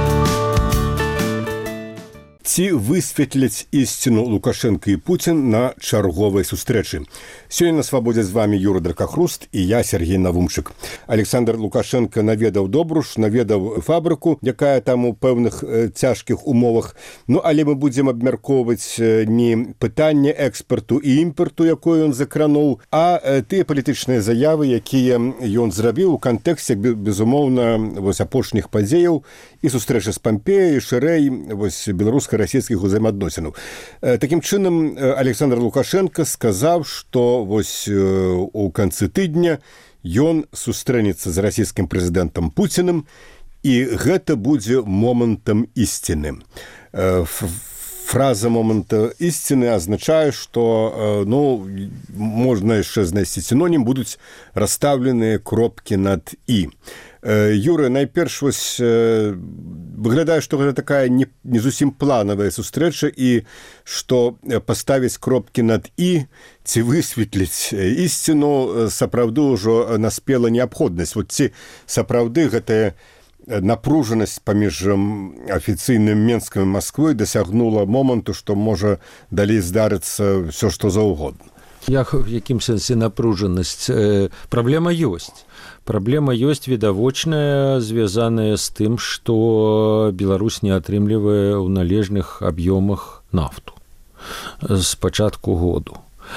Ці высветляць ісціну Лукашенко і Пуцін на чарговай сустрэчы. Сёння на свабодзе з вами Юра Дракахруст і я, Сергей Навумчык. Александр Лукашенко наведаў Добруш, наведаў фабрыку, якая там у пэўных цяжкіх умовах. Ну, але мы будзем абмяркоўваць не пытанне экспарту і імпарту, якое ён закрануў, а тыя палітычныя заявы, якія ён зрабіў у кантэксце, безумоўна, апошніх падзеяў і сустрэчы з Пампеяй, Шырэй, беларуска-расійскіх узаемаадносінаў. Такім чынам, Александр Лукашенко сказаў, што у канцы тыдня ён сустрэнецца з расійскім прэзідэнтам Пуціным, і гэта будзе момантам ісціны. Фраза момента ісціны азначае, што можна яшчэ знайсці сінонім, будуць расстаўленыя кропкі над «і». Юра, найперш выглядае, што гэта такая не зусім планавая сустрэча і што паставіць кропкі над «і» ці высветліць ісціну сапраўды ўжо наспела неабходнасць. Ці сапраўды гэтая напружанасць паміж афіцыйным Менскам і Масквой дасягнула моманту, што можа далей здарыцца ўсё, што заўгодна. В якім сэнсе напружанасць? Праблема ёсць. Праблема ёсць відавочная, звязаная з тым, што Беларусь не атрымлівае ў належных аб'ёмах нафту з пачатку году.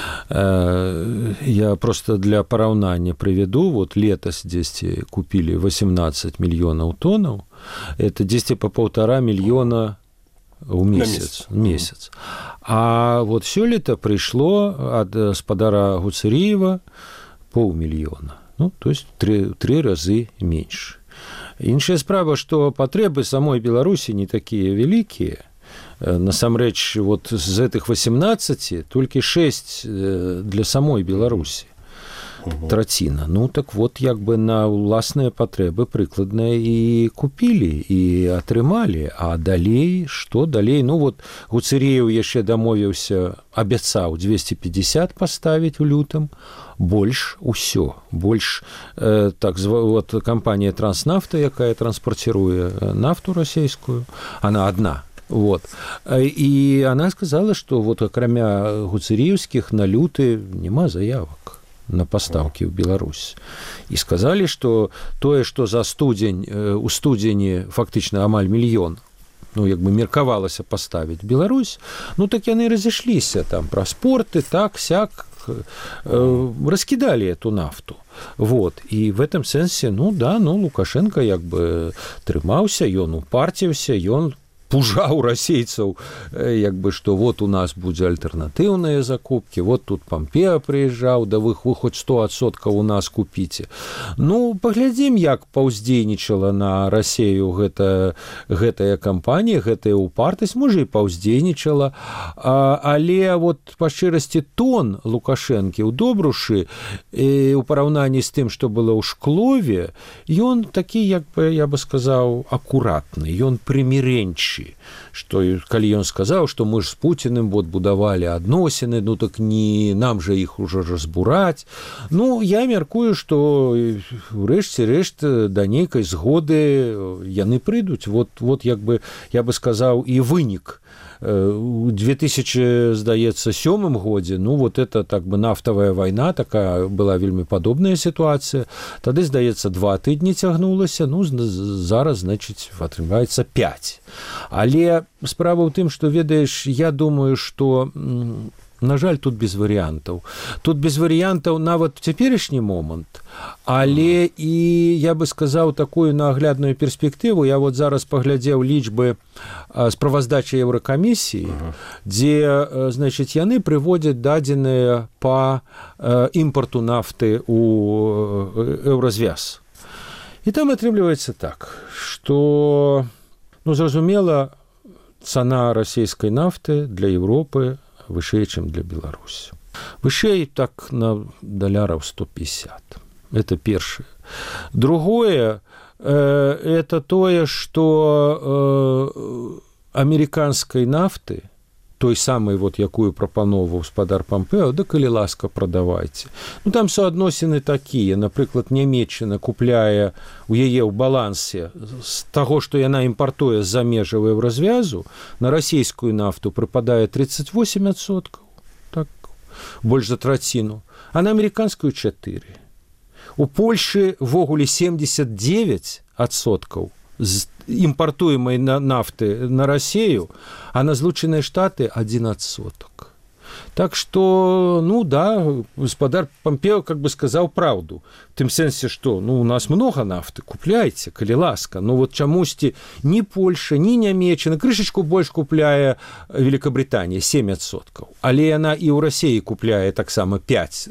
Я просто для параўнання прывяду, летась дзесьці купілі 18 мільёнаў тонаў, это дзесьці па 1,5 мільёна ў месяц. А сёлета прыйшло ад гаспадара Гуцэріева 500,000. То есть 3 разы менш. Іншая справа, што патрэбы самой Беларусі не такія вялікія. Насамрэч, з гэтых 18 толькі 6 для самой Беларусі. Траціна. На ўласныя патрэбы прыкладна і купілі, і атрымалі. А далей, што далей? Гуцэріеў яшчэ дамовіўся, абяцаў 250 паставіць у лютым. Больш усё. Больш кампанія «Транснафта», якая транспарціруе нафту расійскую, она адна. І она сказала, што акрамя гуцэріеўскіх на люты няма заявак на пастаўкі ў Беларусь. І сказалі, што тое, што за у студзені фактычна амаль мільён меркавалася паставіць Беларусь, так яны разышліся там праз порты, так-сяк, раскідалі эту нафту. І в этом сэнсе, Лукашенко трымаўся, ён упарціўся, ён пужаў расейцаў, што у нас будзе альтэрнатыўныя закупкі, тут Пампея прыязджаў, вы хоць 100% у нас купіце. Паглядзім, як паўздзейнічала на Расею гэтая кампанія, гэтая упартасць, можа і паўздзейнічала, але па шчырасці тон Лукашэнкі ў Добрушы у параўнанні з тым, што было ў Шклове, ён такі, я бы сказаў, акуратны, ён прымірэнчы. Што калі ён сказаў, што мы ж з Пуціным будавалі адносіны, так не нам жа іх ужо разбураць. Я мяркую, што ўрэшце рэшт да нейкай згоды яны прыйдуць. Я бы сказаў, і вынік. У 2007 годзе, это нафтавая вайна, такая была вельмі падобная сітуацыя. Тады, здаецца, 2 тыдні цягнулася, зараз, атрымаецца 5. Але справа ў тым, што, ведаеш, я думаю, што На жаль, тут без варыянтаў. Тут без варыянтаў нават цяперашні момант, але і я бы сказаў такую наглядную перспектыву. Я вот зараз паглядзеў лічбы справаздачы Еўракамісіі, дзе, значыць, яны прыводзяць дадзеныя па імпарту нафты ў еўразвяз. І там атрымліваецца так, што, ну, зразумела, цана расійскай нафты для Европы вышэй, чым для Беларусі. Вышэй так на даляраў 150. Это першае. Другое, это тое, што амерыканскай нафты, той самай, вот, якую прапановаў спадар Пампео, да калі ласка, прадавайце. Ну, там суадносіны такія. Напрыклад, Нямецчына купляе у яе ў балансе з таго, што яна імпартуе з-за межаў еўразвязу, на расійскую нафту прыпадае 38%, так, больш за траціну, а на амерыканскую 4%. У Польшы ввогуле 79% з імпартуемай нафты на Расію, а на Злучаныя Штаты 1%. Так што, ну да, гаспадар Пампео как бы сказаў праўду. В тым сэнсе, што, ну, у нас много нафты, купляйце, калі ласка. Ну вот чамусьці ні Польша, ні Нямецчына, крышачку больш купляе Великабританія, 7%. Але яна і ў Расіі купляе таксама 5%.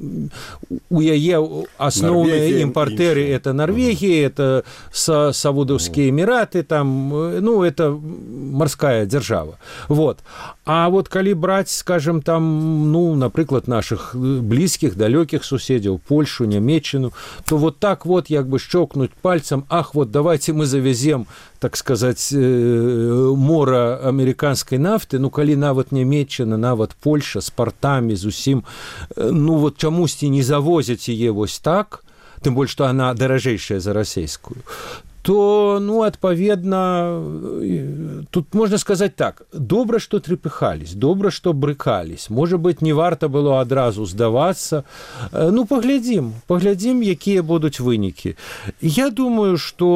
У яе асноўныя імпартэры это Норвегія, это Саудаўскія Эміраты, там, ну, это морская дзяржава. Вот. А вот калі браць, скажем, там, ну, напрыклад, наших блізкіх, далёкіх суседзяў, Польшу, Нямецчыну, то вот так вот, як бы щёкнуть пальцем, ах, вот давайте мы завезем, так сказать, мора амерыканскай нафты, ну, калі нават Нямецчына, нават Польша з партамі, з усім, ну, вот чамусьці не завозяць яе вось так, тым больш, што она даражэйшая за расійскую, то, ну, адпаведна, тут можна сказаць так, добра, што трапыхались, добра, што брыкались, можа быць, не варта было адразу здавацца, ну, паглядзім, якія будуць вынікі. Я думаю,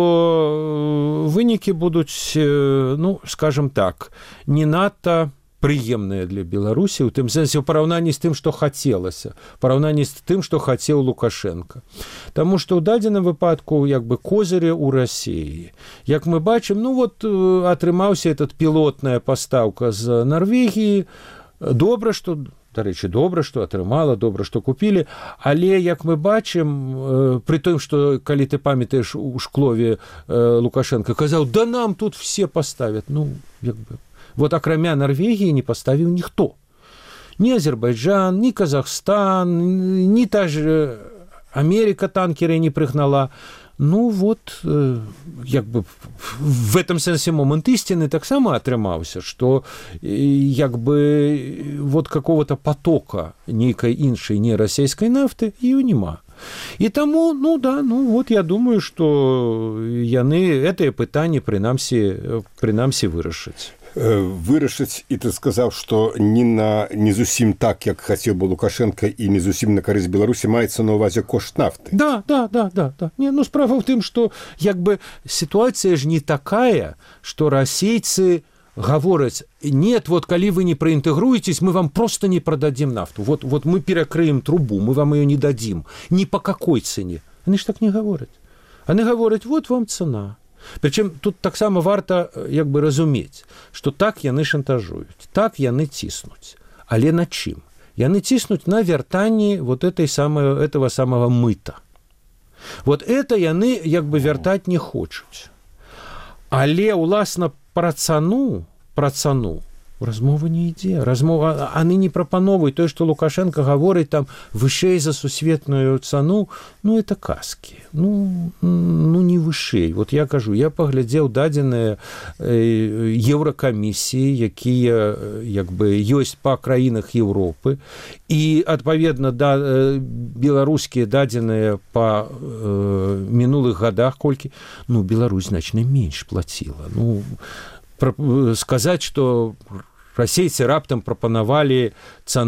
што вынікі будуць, ну, скажем так, не надта прыемныя для Беларусі, у тым сэнсе, у параўнанні з тым, што хацелася, параўнанні з тым, што хацеў Лукашенко. Таму што ў дадзеным выпадку, як бы, козыры ў Расіі. Як мы бачым, ну, вот, атрымаўся этот пілотная пастаўка з Норвегіі. Добра, што, дарэчы, добра, што атрымала, добра, што купілі, але, як мы бачым, пры тым, што, калі ты памятаеш, у Шклове Лукашенко казаў, да нам тут все паставят, ну, як бы, вот акрамя Норвегии не поставил никто. Ни Азербайджан, ни Казахстан, ни та же Америка танкеры не пригнала. Ну вот, як бы, в этом сенсе момент истины таксама атрымаўся, што як бы вот какого-то потока нейкай іншай не расійскай нафты і няма. І таму, ну да, ну вот я думаю, што яны гэтыя пытанні прынамсі вырашаць. Вырашыць, і ты сказаў, што не зусім так, як хацеў бы Лукашенко, і не зусім на карысць Беларусі, маецца на ўвазе кошт нафты. Да. Не, ну справа ў тым, што як бы сітуацыя ж не такая, што расейцы гавораць, нет, вот калі вы не праінтэгруетесь, мы вам просто не продадим нафту. Вот мы перакрыем трубу, мы вам ее не дадим. Ни по какой цене. Они ж так не гавораць. Они гавораць, вот вам цена. Причем тут таксама варта, як бы, разумець, што так яны шантажуюць, так яны ціснуць. Але на чым? Яны ціснуць на вяртанні вот этого самого мыта. Вот это яны, як бы, вяртаць не хочуць. Але, уласна, пра цану размова не ідзе. Размова, они не прапановваюць тое, што Лукашенко гаворыць там вышэй за сусветную цану, ну, это казкі. Ну, не вышэй. Вот я кажу, я паглядзеў дадзеныя Еўракамісіі, якія, як бы, ёсць па краінах Еўропы, і, адпаведна, беларускія дадзеныя па мінулых гадах, колькі, ну, Беларусь значна менш плаціла. Ну, сказаць, што расейцы раптам прапанавалі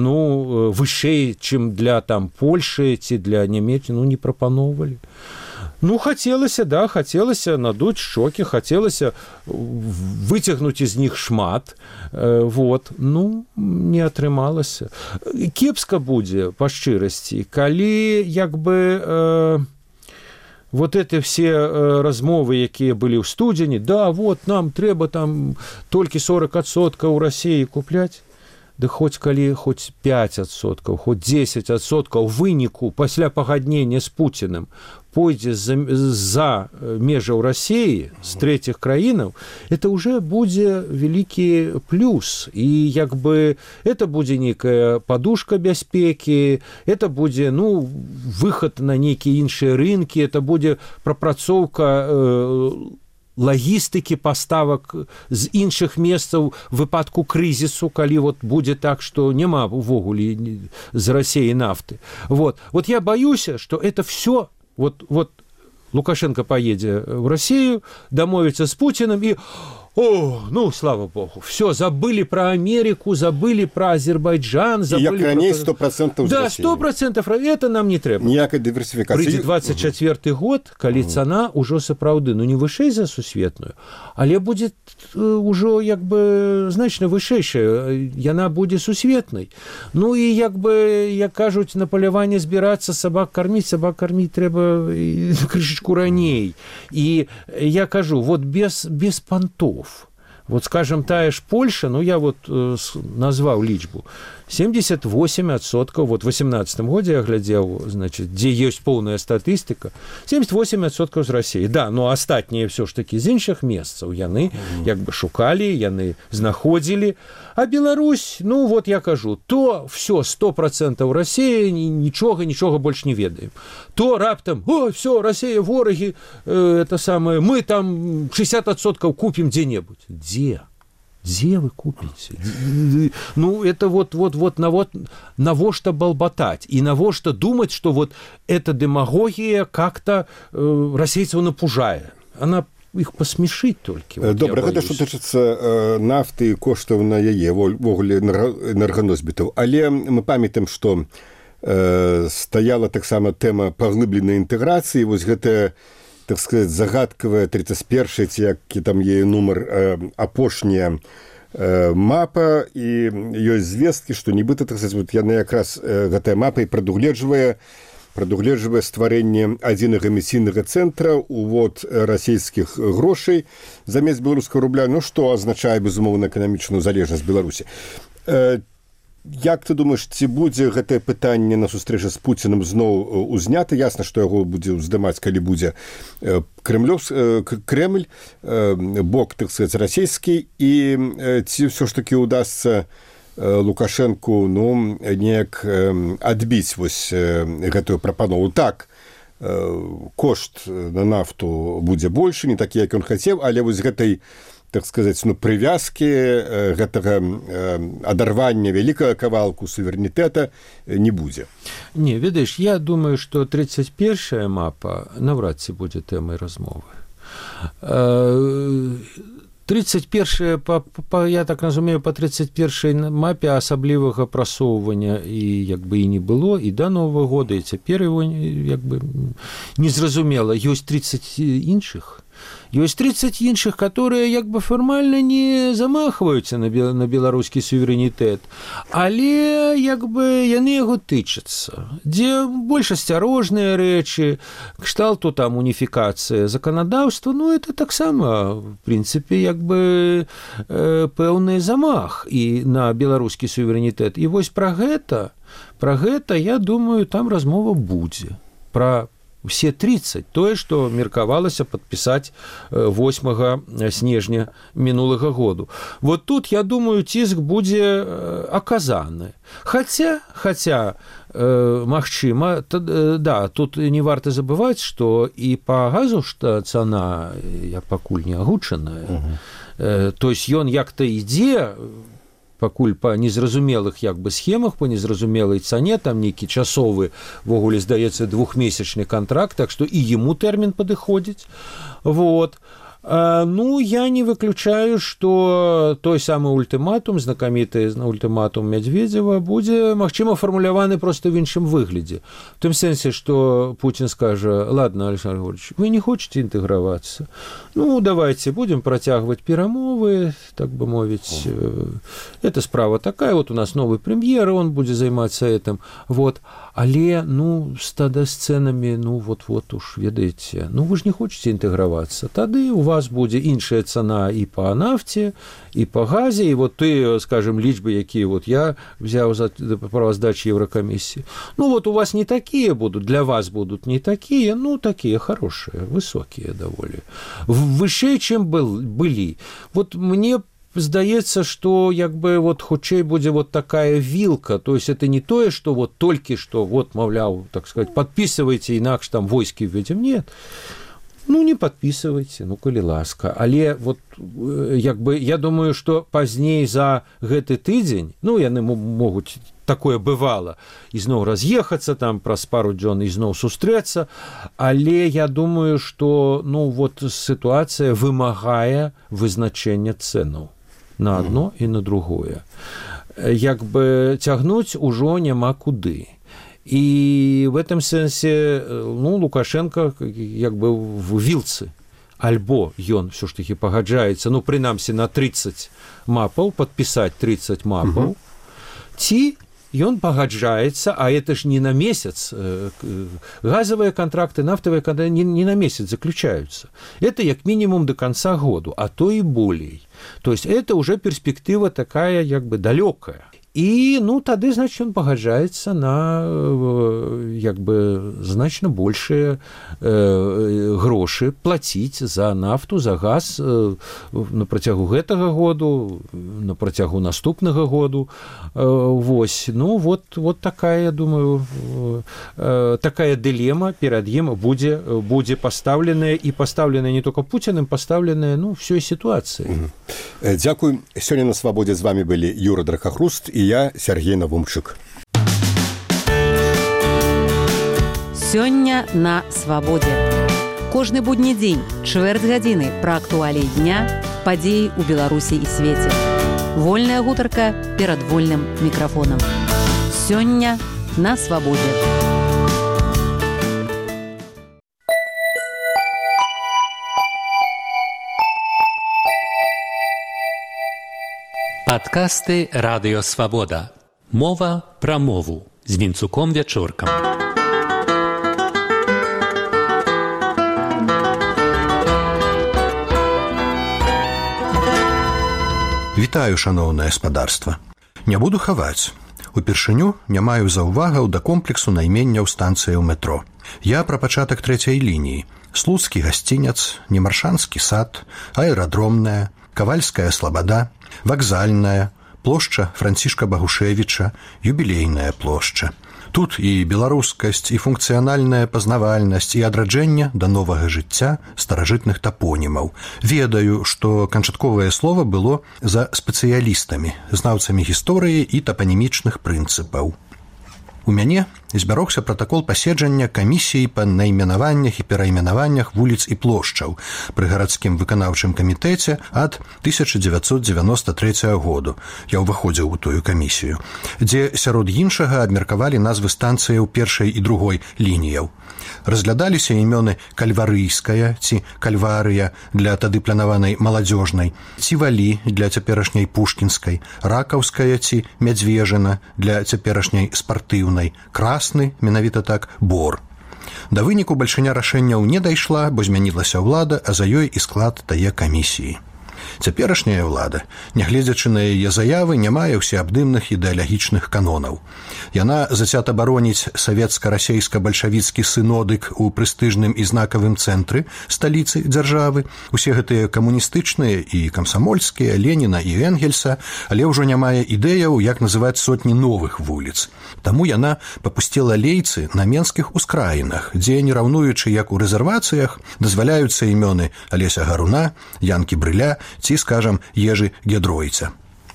цану вышэй, чым для там Польшы ці для Нямецчыны, ну, не прапаноўвалі. Ну, хацелася надуць шчокі, хацелася выцягнуць з них шмат. Вот. Ну, не атрымалася. Кепска будзе, па шчырасці, калі як бы вот это все размовы, якія былі ў студзені, да, вот нам трэба там толькі 40% у Расіі купляць. Да хоць калі хоць 5%, хоць 10% выніку пасля пагаднення з Пуціным пойдзе за межаў Расіі з трэціх краінаў, это уже будзе вялікі плюс. І як бы это будзе нейкая падушка бяспекі, это будзе, ну, выхад на нейкія іншыя рынкі, это будзе прапрацоўка лагістыкі паставак з іншых месцаў выпадку крызісу, калі вот будзе так, што няма увогуле з Расіі нафты. Вот я боюся, што это все вот Лукашенко поедзе в Россию, дамовіцца з Путиным і ну, слава богу, все, забыли про Америку, забыли про Азербайджан, забыли про... 100% да, 100% это нам не трэба. Ніякай дыверсіфікацыі. Прыйдзе 24 год, калі цана ўжо сапраўды, ну, не вышэй за сусветную, але будзе ўжо, як бы, значна вышэйшая, яна будзе сусветнай. Ну, і, як бы, як кажуць, на паляванне збірацца собак кормить трэба крышечку раней. І я кажу, вот без понтов. Вот, скажем, тая ж Польша, ну, я вот назваў лічбу, 78%, вот в 18 годзе я глядзеў, значит, дзе ёсць поўная статыстыка, 78% з Расіі. Да, но астатнія все ж таки з іншых месцаў яны як бы шукалі, яны знаходзілі. А Беларусь, ну, вот я кажу, то все 100% Расіі, нічога больш не ведаем. То раптам, все, Расія ворагі, это самое, мы там 60% купім дзе-небудзь. Где вы купите? Ну, это вот навошта балбатать и навошта думать, что вот эта демагогия как-то расейцаў напужае. Она их посмешить только. Вот. Добре, гэта што тычыцца нафты і коштаў на яе, ввогуле энерганосьбітаў. Але мы памятаем, што стаяла таксама тэма паглыбленай інтэграцыі, вось гэтая, так сказать, загадкавая 31-я, ці які там яе нумар, апошняя мапа, і ёсць звесткі, што нібыта, так сказать, вот яна якраз гэтая мапа і прадугледжвае стварэнне адзінага эмісійнага цэнтра, увод расійскіх грошай замест беларускага рубля, ну, што азначае, безумоўна, эканамічную залежнасць Беларусі. Як ты думаеш, ці будзе гэтае пытанне на сустрэчы з Пуціным зноў узнята? Ясна, што яго будзе ўздымаць, калі будзе Кремль, бок, так сказать, расійскі, і ці ўсё ж такі ўдасца Лукашэнку, ну, неяк адбіць вось гэтую прапанову. Так, кошт на нафту будзе большы, не такі, як ён хацеў, але вось гэтай, так сказать, ну, прывязкі, гэтага адарвання вялікага кавалку суверэнітэта не будзе. Не, ведаеш, я думаю, што 31-я мапа наўрад ці будзе тэмай размовы. 31-я, я так разумею, па 31-й мапе асаблівага прасоўвання і як бы і не было, і да Новага года, і цяпер его як бы незразумела. Ёсць 30 іншых. Ёсць 30 іншых, которые як бы фармальна не замахваюцца на беларускі суверэнітэт, але як бы яны яго тычацца. Дзе больш асцярожныя рэчы, кшталту там уніфікацыя заканадаўства, ну, это таксама, в прынцыпе, як бы пэўны замах і на беларускі суверэнітэт. І вось пра гэта, я думаю, там размова будзе. Пра все 30, тое, што меркавалася падпісаць 8 снежня мінулага году. Вот тут, я думаю, ціск будзе аказаны. Хаця, магчыма, да, тут не варта забываць, што і па газу што цана пакуль не агучаная. То есть ён як-то ідзе, пакуль па незразумелых як бы схемах, па незразумелай цане, там нейкі часовы, ввогуле, здаецца, двухмесячны кантракт, так што і яму тэрмін падыходзіць. Вот. Ну, я не выключаю, што той самы ультыматум, знакаміты ультыматум Мядзведзева, будзе, магчыма, фармуляваны проста в іншым выглядзе. В тым сэнсе, што Путін скажа: ладно, Александр Григорьевич, вы не хочаце інтэгравацца? Ну, давайте, будем працягваць перамовы, так бы мовіць. Это справа такая, вот у нас новый премьер, он будзе займацца этим. Вот. Але, ну, з тады сцэнамі, ну, вот уж, ведаеце, ну, вы ж не хочаце інтэгравацца. Тады у вас будзе іншая цана і па нафце, і па газе, і вот ты, скажем, лічбы, якія вот я взяў за праваздачі Еўракамісіі. Ну, вот у вас не такія будут, для вас будут не такія, ну, такія хорошие, высокія даволі. Вышэй, чым былі. Вот мне здаецца, што як бы вот хутчэй будзе вот такая вілка, то есть это не тое, што вот толькі што вот, маўляў, так сказать, подписывайте, інакш там войскі введзем. Нет. Ну, не подписывайте, ну, калі ласка. Але вот, як бы, я думаю, што пазней за гэты тыдзень, ну, яны могуць, такое бывало, ізноў раз'ехацца, там праз пару дзён ізноў сустрэцца, але я думаю, што, ну, вот сітуацыя вымагае вызначэння цэнаў на одно і на другое. Як бы цягнуць ужо няма куды. І в этом сэнсе, ну, Лукашенко як бы в вілцы. Альбо ён все ж таки пагаджаецца, ну, прынамсі на 30 мапаў, падпісаць 30 мапаў, ці ён пагаджаецца, а это ж не на месяц. Газовые контракты, нафтовые контракты не на месяц заключаются. Это як минимум до конца года, а то и более. То есть это уже перспектива такая як бы далёкая. І, ну, тады, значит, ён пагаджаецца на як бы значна большыя грошы плаціць за нафту, за газ на працягу гэтага году, на працягу наступнага году. Вось, ну, вот такая, я думаю, такая дылема перад ім будзе пастаўленая, і пастаўленая не только Пуціным, пастаўленая, ну, всёй сітуацыі. Дзякуй. Сёння на Свабодзе з вами былі Юра Дракахруст і я, Сергей Навумчык. Сёння на Свабодзе. Кожны будні дзень, чвэрць гадзіны пра актуаліі дня, падзеі ў Беларусі і свеце. Вольная гутарка перад вольным мікрафонам. Сёння на Свабодзе. Падкасты «Радыё Свабода». Мова пра мову з Вінцуком Вячоркам. Вітаю, шаноўнае спадарства. Не буду хаваць. Упершыню не маю заўвагаў да комплексу найменняў станцыяў метро. Я пра пачатак 3-й лініі. Слуцкі гасціняц, Немаршанскі сад, аэрадромная, Кавальская слабада, вакзальная, плошча Францішка Багушевіча, юбілейная плошча. Тут і беларускасць, і функцыянальная пазнавальнасць, і адраджэнне да новага жыцця старажытных тапонімаў. Ведаю, што канчатковае слова было за спецыялістамі, знаўцамі гісторыі і тапанімічных прынцыпаў. У мяне збярогся пратакол паседжання камісіі па найменаваннях і перайменаваннях вуліц і плошчаў пры гарадскім выканаўчым камітэце ад 1993 году. Я ўваходзіў у тую камісію, дзе сярод іншага абмеркавалі назвы станцыяў першай і другой лініяў. Разглядаліся імёны Кальварыйская ці Кальварыя для тады планаванай маладзёжнай, Цівалі для цяперашняй Пушкінскай, Ракаўская ці Мядзвежына для цяперашняй спартыўнай, Красны, менавіта так, Бор. Да выніку бальшыня рашэнняў не дайшла, бо змянілася ўлада, а за ёй і склад тае камісіі. Цяперашняя ўлада, нягледзячы на яе заявы, не мае ўсеабдымных ідэалагічных канонаў. Яна зацята бароніць савецка-расейска-бальшавіцкі сынодык у прэстыжным і знакавым цэнтры сталіцы дзяржавы, усе гэтыя камуністычныя і камсамольскія, Леніна і Энгельса, але ўжо не мае ідэяў, як называць сотні новых вуліц. Таму яна папусціла лейцы на менскіх ускраінах, дзе, не раўнуючы як у рэзервацыях, дазваляюцца імёны Алеся Гаруна, Янкі Брыля ці, скажам, Ежы Гедройца.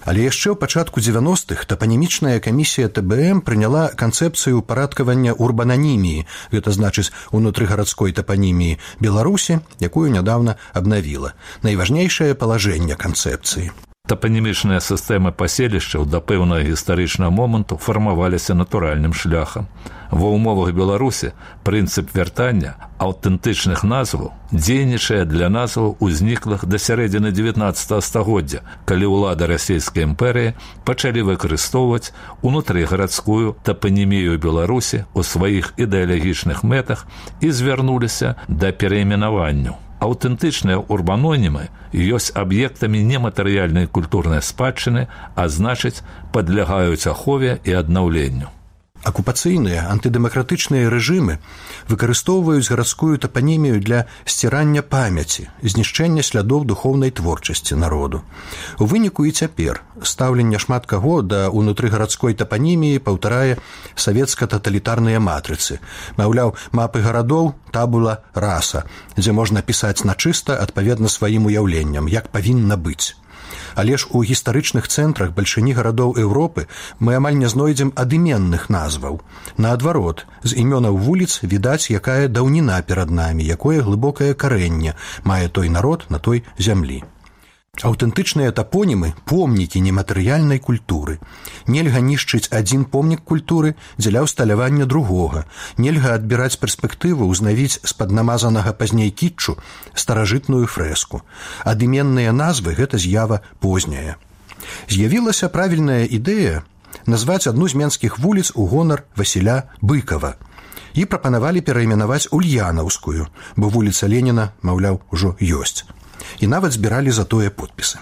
Але яшчэ ў пачатку 90-х тапанімічная камісія ТБМ прыняла канцэпцыю ўпарадкавання урбананіміі, гэта значыць унутрыгарадской тапаніміі Беларусі, якую нядаўна абнавіла. Найважнейшае палажэнне канцэпцыі. Тапанімічныя сістэмы паселішчаў да пэўнага гістарычнага моманту фармаваліся натуральным шляхам. Ва ўмовах Беларусі прынцып вяртання аўтэнтычных назваў дзейнічае для назваў узніклых да сярэдзіны 19 стагоддзя, калі ўлады расійскай імперыі пачалі выкарыстоўваць унутрыгарадскую тапанімію Беларусі ў сваіх ідэалагічных мэтах і звярнуліся да перайменаванню. Аўтэнтычныя урбанонімы ёсць аб'ектамі нематэрыяльнай культурнай спадчыны, а значыць, падлягаюць ахове і аднаўленню. Акупацыйныя антыдэмакратычныя рэжымы выкарыстоўваюць гарадскую тапанімію для сцірання памяці, знішчэння слядоў духоўнай творчасці народу. У выніку і цяпер стаўленне шмат каго да ўнутрыгарадской тапаніміі паўтарае савецка-таталітарныя матрыцы. Маўляў, мапы гарадоў табула раса, дзе можна пісаць начыста адпаведна сваім уяўленням, як павінна быць. Але ж у гістарычных цэнтрах бальшыні гарадоў Еўропы мы амаль не знойдзем адыменных назваў. Наадварот, з імёнаў вуліц відаць, якая даўніна перад намі, якое глыбокае карэнне мае той народ на той зямлі. Аўтэнтычныя тапонімы – помнікі нематэрыяльнай культуры. Нельга нішчыць адзін помнік культуры дзеля ўсталявання другога. Нельга адбіраць перспектыву ўзнавіць з-пад намазанага пазней кітчу старажытную фрэску. Адыменныя назвы – гэта з'ява позняя. З'явілася правільная ідэя назваць адну з менскіх вуліц у гонар Васіля Быкава. І прапанавалі перайменаваць Ульянаўскую, бо вуліца Леніна, маўляў, ужо ёсць. І нават збіралі за тое подпісы.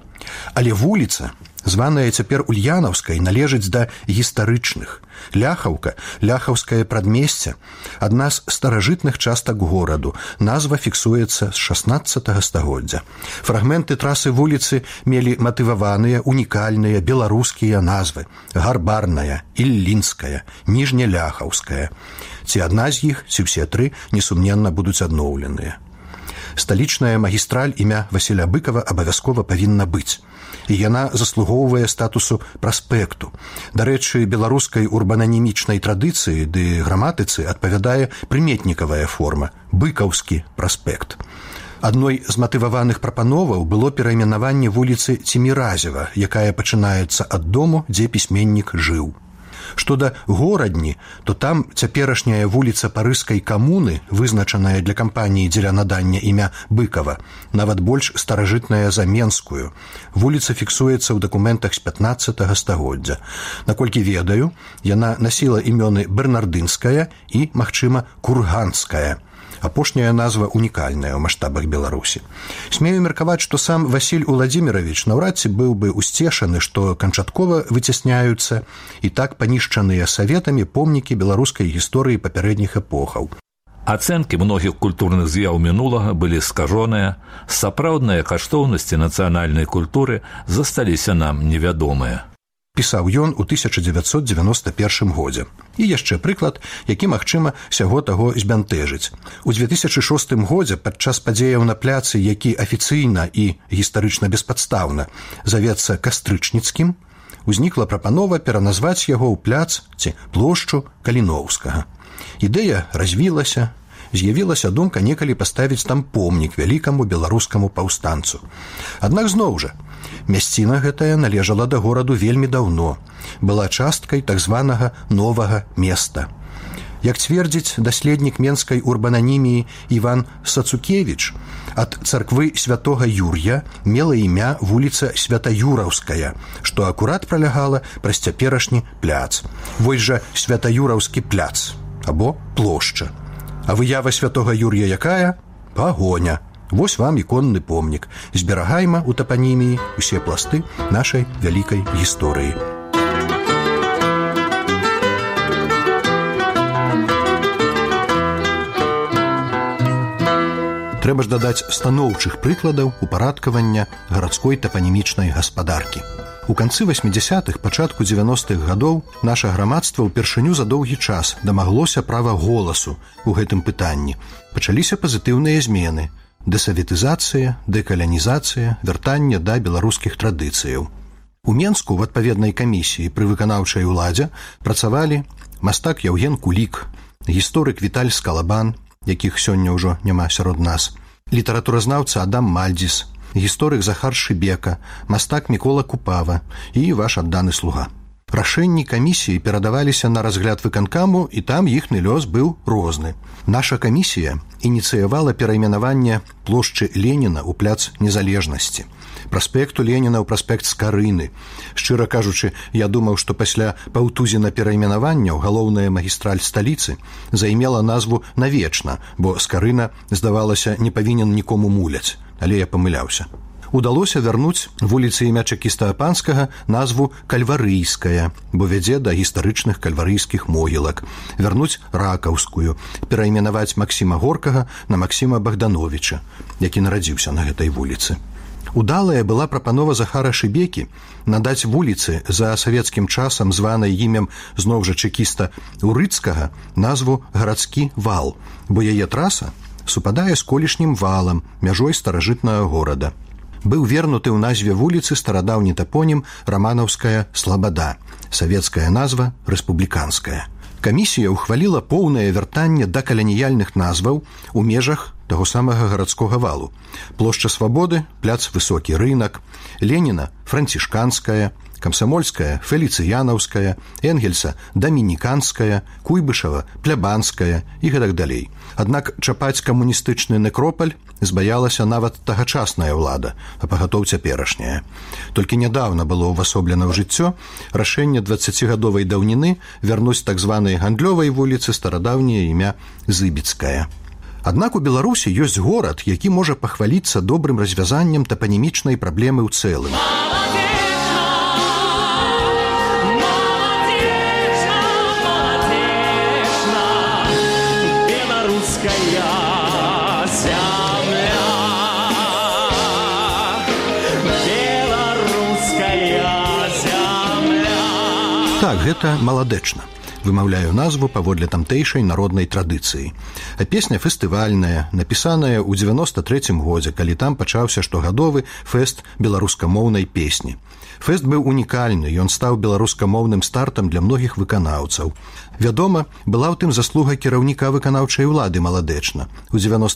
Але вуліца, званая цяпер Ульянаўскай, належыць да гістарычных. Ляхаўка, ляхаўскае прадмесце, адна з старажытных частак гораду. Назва фіксуецца з 16 стагоддзя. Фрагменты трасы вуліцы мелі матываваныя, унікальныя беларускія назвы: Гарбарная, Іллінская, Ніжняляхаўская. Ці адна з іх, ці ўсе тры, несумненна будуць адноўленыя. Сталічная магістраль імя Васіля Быкава абавязкова павінна быць. І яна заслугоўвае статусу праспекту. Дарэчы, беларускай урбананімічнай традыцыі ды граматыцы адпавядае прыметнікавая форма – Быкаўскі праспект. Адной з матываваных прапановаў было перайменаванне вуліцы Ціміразева, якая пачынаецца ад дому, дзе пісьменнік жыў. Што да горадні, то там цяперашняя вуліца Парыжскай камуны, вызначаная для кампаніі дзеля надання імя Быкава, нават больш старажытная за Менскую. Вуліца фіксуецца ў дакументах з 15 стагоддзя. Наколькі ведаю, яна насіла імёны Бернардынская і, магчыма, Курганская. Апошняя назва унікальная ў маштабах Беларусі. Смею меркаваць, што сам Васіль Уладзімірович наўрад ці быў бы усцешаны, што канчаткова выцясняюцца і так панішчаныя саветамі помнікі беларускай гісторыі папярэдніх эпохаў. Ацэнкі многіх культурных з'яў мінулага былі скажоныя, сапраўдныя каштоўнасці нацыянальнай культуры засталіся нам невядомыя. Пісаў ён у 1991 годзе. І яшчэ прыклад, які, магчыма, сяго таго збянтэжыць. У 2006 годзе падчас падзеяў на пляцы, які афіцыйна і гістарычна беспадстаўна завецца Кастрычніцкім, узнікла прапанова пераназваць яго ў пляц ці плошчу Каліноўскага. Ідэя развілася, з'явілася думка некалі паставіць там помнік вялікаму беларускаму паўстанцу. Аднак зноў жа, мясціна гэтая належала да гораду вельмі даўно, была часткай так званага новага места. Як цвердзіць даследнік менскай урбананіміі Іван Сацукевіч, ад царквы святога Юр'я мела імя вуліца Святаюраўская, што акурат пралягала праз цяперашні пляц. Вось жа Святаюраўскі пляц, або плошча. А выява святога Юр'я якая? Пагоня. Вось вам іконны помнік. Зберагайма ў тапаніміі усе пласты нашай вялікай гісторыі. Трэба ж дадаць станоўчых прыкладаў упарадкавання гарадской тапанімічнай гаспадаркі. У канцы 80-х, пачатку 90-х гадоў наша грамадства ўпершыню за доўгі час дамаглося права голасу ў гэтым пытанні. Пачаліся пазітыўныя змены: дэсаветызацыя, дэкаланізацыя, вяртанне да беларускіх традыцыяў. У Менску в адпаведнай камісіі пры выканаўчай уладзе працавалі мастак Яўген Кулік, гісторык Віталь Скалабан, якіх сёння ўжо няма сярод нас, літаратуразнаўца Адам Мальдзіс, гісторык Захар Шыбека, мастак Мікола Купава і ваш адданы слуга. Рашэнні камісіі перадаваліся на разгляд выканкаму, і там іхны лёс быў розны. Наша камісія ініцыявала перайменаванне плошчы Леніна ў пляц Незалежнасці, праспекту Леніна ў праспект Скарыны. Шчыра кажучы, я думаў, што пасля паўтузіна перайменаванняў галоўная магістраль сталіцы займела назву навечна, бо Скарына, здавалася, не павінен нікому муляць, але я памыляўся. Удалося вярнуць вуліцы імя чэкіста Апанскага назву Кальварыйская, бо вядзе да гістарычных кальварыйскіх могілак, вярнуць Ракаўскую, перайменаваць Максіма Горкага на Максіма Богдановича, які нарадзіўся на гэтай вуліцы. Удалая была прапанова Захара Шыбекі надаць вуліцы за савецкім часам званай імем зноў жа чэкіста Урыцкага назву Гарадскі вал, бо яе траса супадае з колішнім валам, мяжой старажытнага горада. Быў вернуты ў назве вуліцы старадаўні тапонім Раманаўская Слабада, савецкая назва рэспубліканская. Камісія ўхваліла поўнае вяртанне да каланіяльных назваў у межах таго самага гарадскога валу. Плошча Свабоды, пляц Высокі рынак, Леніна Францішканская, Камсамольская Феліцыянаўская, Энгельса Дамініканская, Куйбышева Плябанская і гэтак далей. Аднак чапаць камуністычны некропаль збаялася нават тагачасная ўлада, а пагатоў цяперашняя. Толькі нядаўна было ўвасоблена ў жыццё рашэнне 20гадовай даўніны вярнуць так званай гандлёвай вуліцы старадаўняе імя Зыбіцкая. Аднак у Беларусі ёсць горад, які можа пахваліцца добрым развязаннем тапанімічнай праблемы ў цэлым. Так, гэта маладэчна. Вымаўляю назву паводле тамтэйшай народнай традыцыі. А песня фестывальная, напісаная ў 93-м годзе, калі там пачаўся штогадовы фэст беларускамоўнай песні. Фэст быў унікальны, ён стаў беларускамоўным стартам для многіх выканаўцаў. Вядома, была ў тым заслуга кіраўніка выканаўчай улады маладэчна. У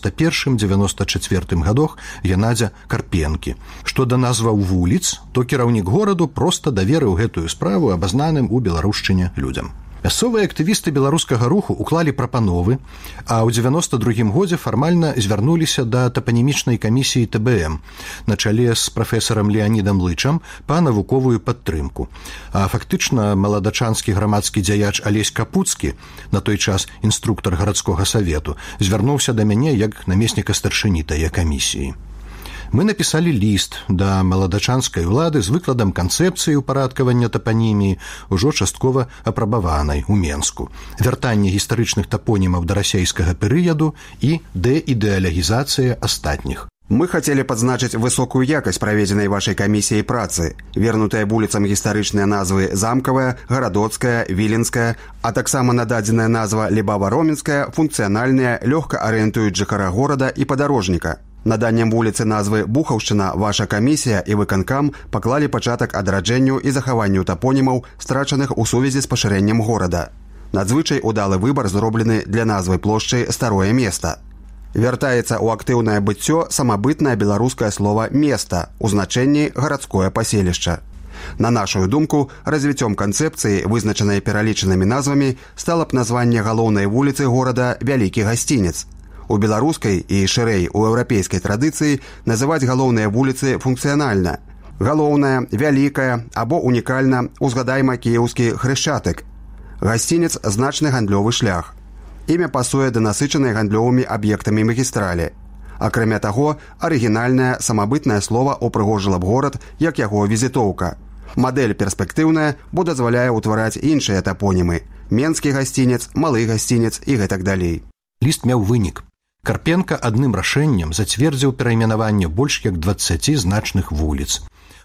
91-94 гадах Геннадзя Карпенкі. Што да назваў вуліц, то кіраўнік гораду проста даверыў гэтую справу абазнаным у беларушчыне людзям. Мясцовыя актывісты беларускага руху уклалі прапановы, а ў 92-м годзе фармальна звярнуліся да тапанімічнай камісіі ТБМ на чале з прафесарам Леанідам Лычам па навуковую падтрымку. А фактычна маладачанскі грамадскі дзяяч Алесь Капуцкі, на той час інструктар гарадскога савету, звярнуўся да мяне як намесніка старшыні тае камісіі. Мы напісалі ліст да маладачанскай улады з выкладам канцэпцыі ўпарадкавання тапаніміі, ужо часткова апрабаванай у Менску, вяртанне гістарычных тапонімаў да расейскага перыяду і дэідэалогізацыя астатніх. Мы хотели подзначить высокую якость проведенной вашей комиссией працы, вернутая вуліцам гістарычныя назвы Замкавая, Гарадоцкая, Віленская, а таксама нададзеная назва Лібава-Роменская, функцыянальная, лёгка арыентуюць жыхара горада і падарожніка. Наданнем вуліцы назвы Бухаўшчына ваша камісія і выканкам паклалі пачатак адраджэнню і захаванню тапонімаў, страчаных у сувязі з пашырэннем горада. Надзвычай удалы выбар зроблены для назвы плошчы Старое места. Вяртаецца ў актыўнае быццё самабытнае беларускае слова «места» у значэнні «гарадское паселішча». На нашу думку, развіццём канцэпцыі, вызначанай пералічанымі назвамі, стала б названне галоўнай вуліцы горада «Вялікі гасцінец». У беларускай і шырэй у еўрапейскай традыцыі называць галоўныя вуліцы функцыянальна. Галоўная, вялікая або унікальна узгадайма кіеўскі Хрышчатык. Гасцінец – значны гандлёвы шлях. Імя пасуе да насычанай гандлёвымі аб'ектамі магістралі. Акрамя таго, арыгінальнае самабытнае слова упрыгожыла б горад як яго візітоўка. Мадэль перспектыўная, бо дазваляе ўтвараць іншыя тапонімы – Менскі гасцінец, Малы гасцінец і гэтак далей. Ліст меў вынік. Карпенка адным рашэннем зацвердзіў перайменаванне больш як 20 значных вуліц.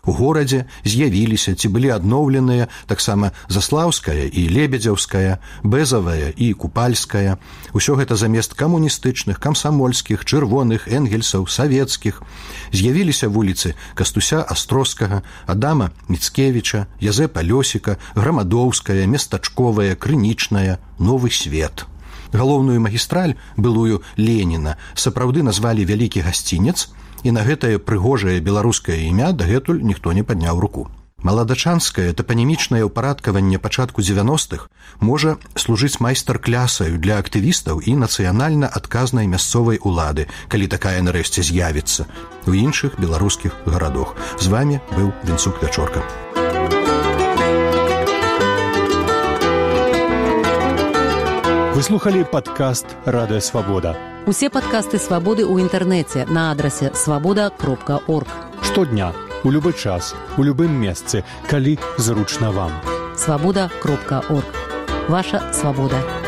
У горадзе з'явіліся ці былі адноўленыя таксама Заслаўская і Лебедзяўская, Бэзавая і Купальская. Усё гэта замест камуністычных, камсамольскіх, чырвоных, энгельсаў, савецкіх. З'явіліся вуліцы Кастуся Астроскага, Адама Міцкевіча, Язэпа Лёсіка, Грамадоўская, Местачковая, Крынічная, Новы свет. Галоўную магістраль, былую Леніна, сапраўды назвалі Вялікі гасцінец, і на гэтае прыгожае беларускае імя дагэтуль ніхто не падняў руку. Маладачанскае тапанімічнае ўпарадкаванне пачатку 90-х можа служыць майстар-клясаю для актывістаў і нацыянальна адказнай мясцовай улады, калі такая нарэшце з'явіцца у іншых беларускіх гарадах. З вами быў Вінцук Вячорка. Вы слухали падкаст «Радыё Свабода». Усе падкасты «Свабоды» ў інтэрнэце на адрасе свабода.орг. Штодня, у любы час, у любым месцы, калі зручна вам. Свабода.орг. Ваша свабода.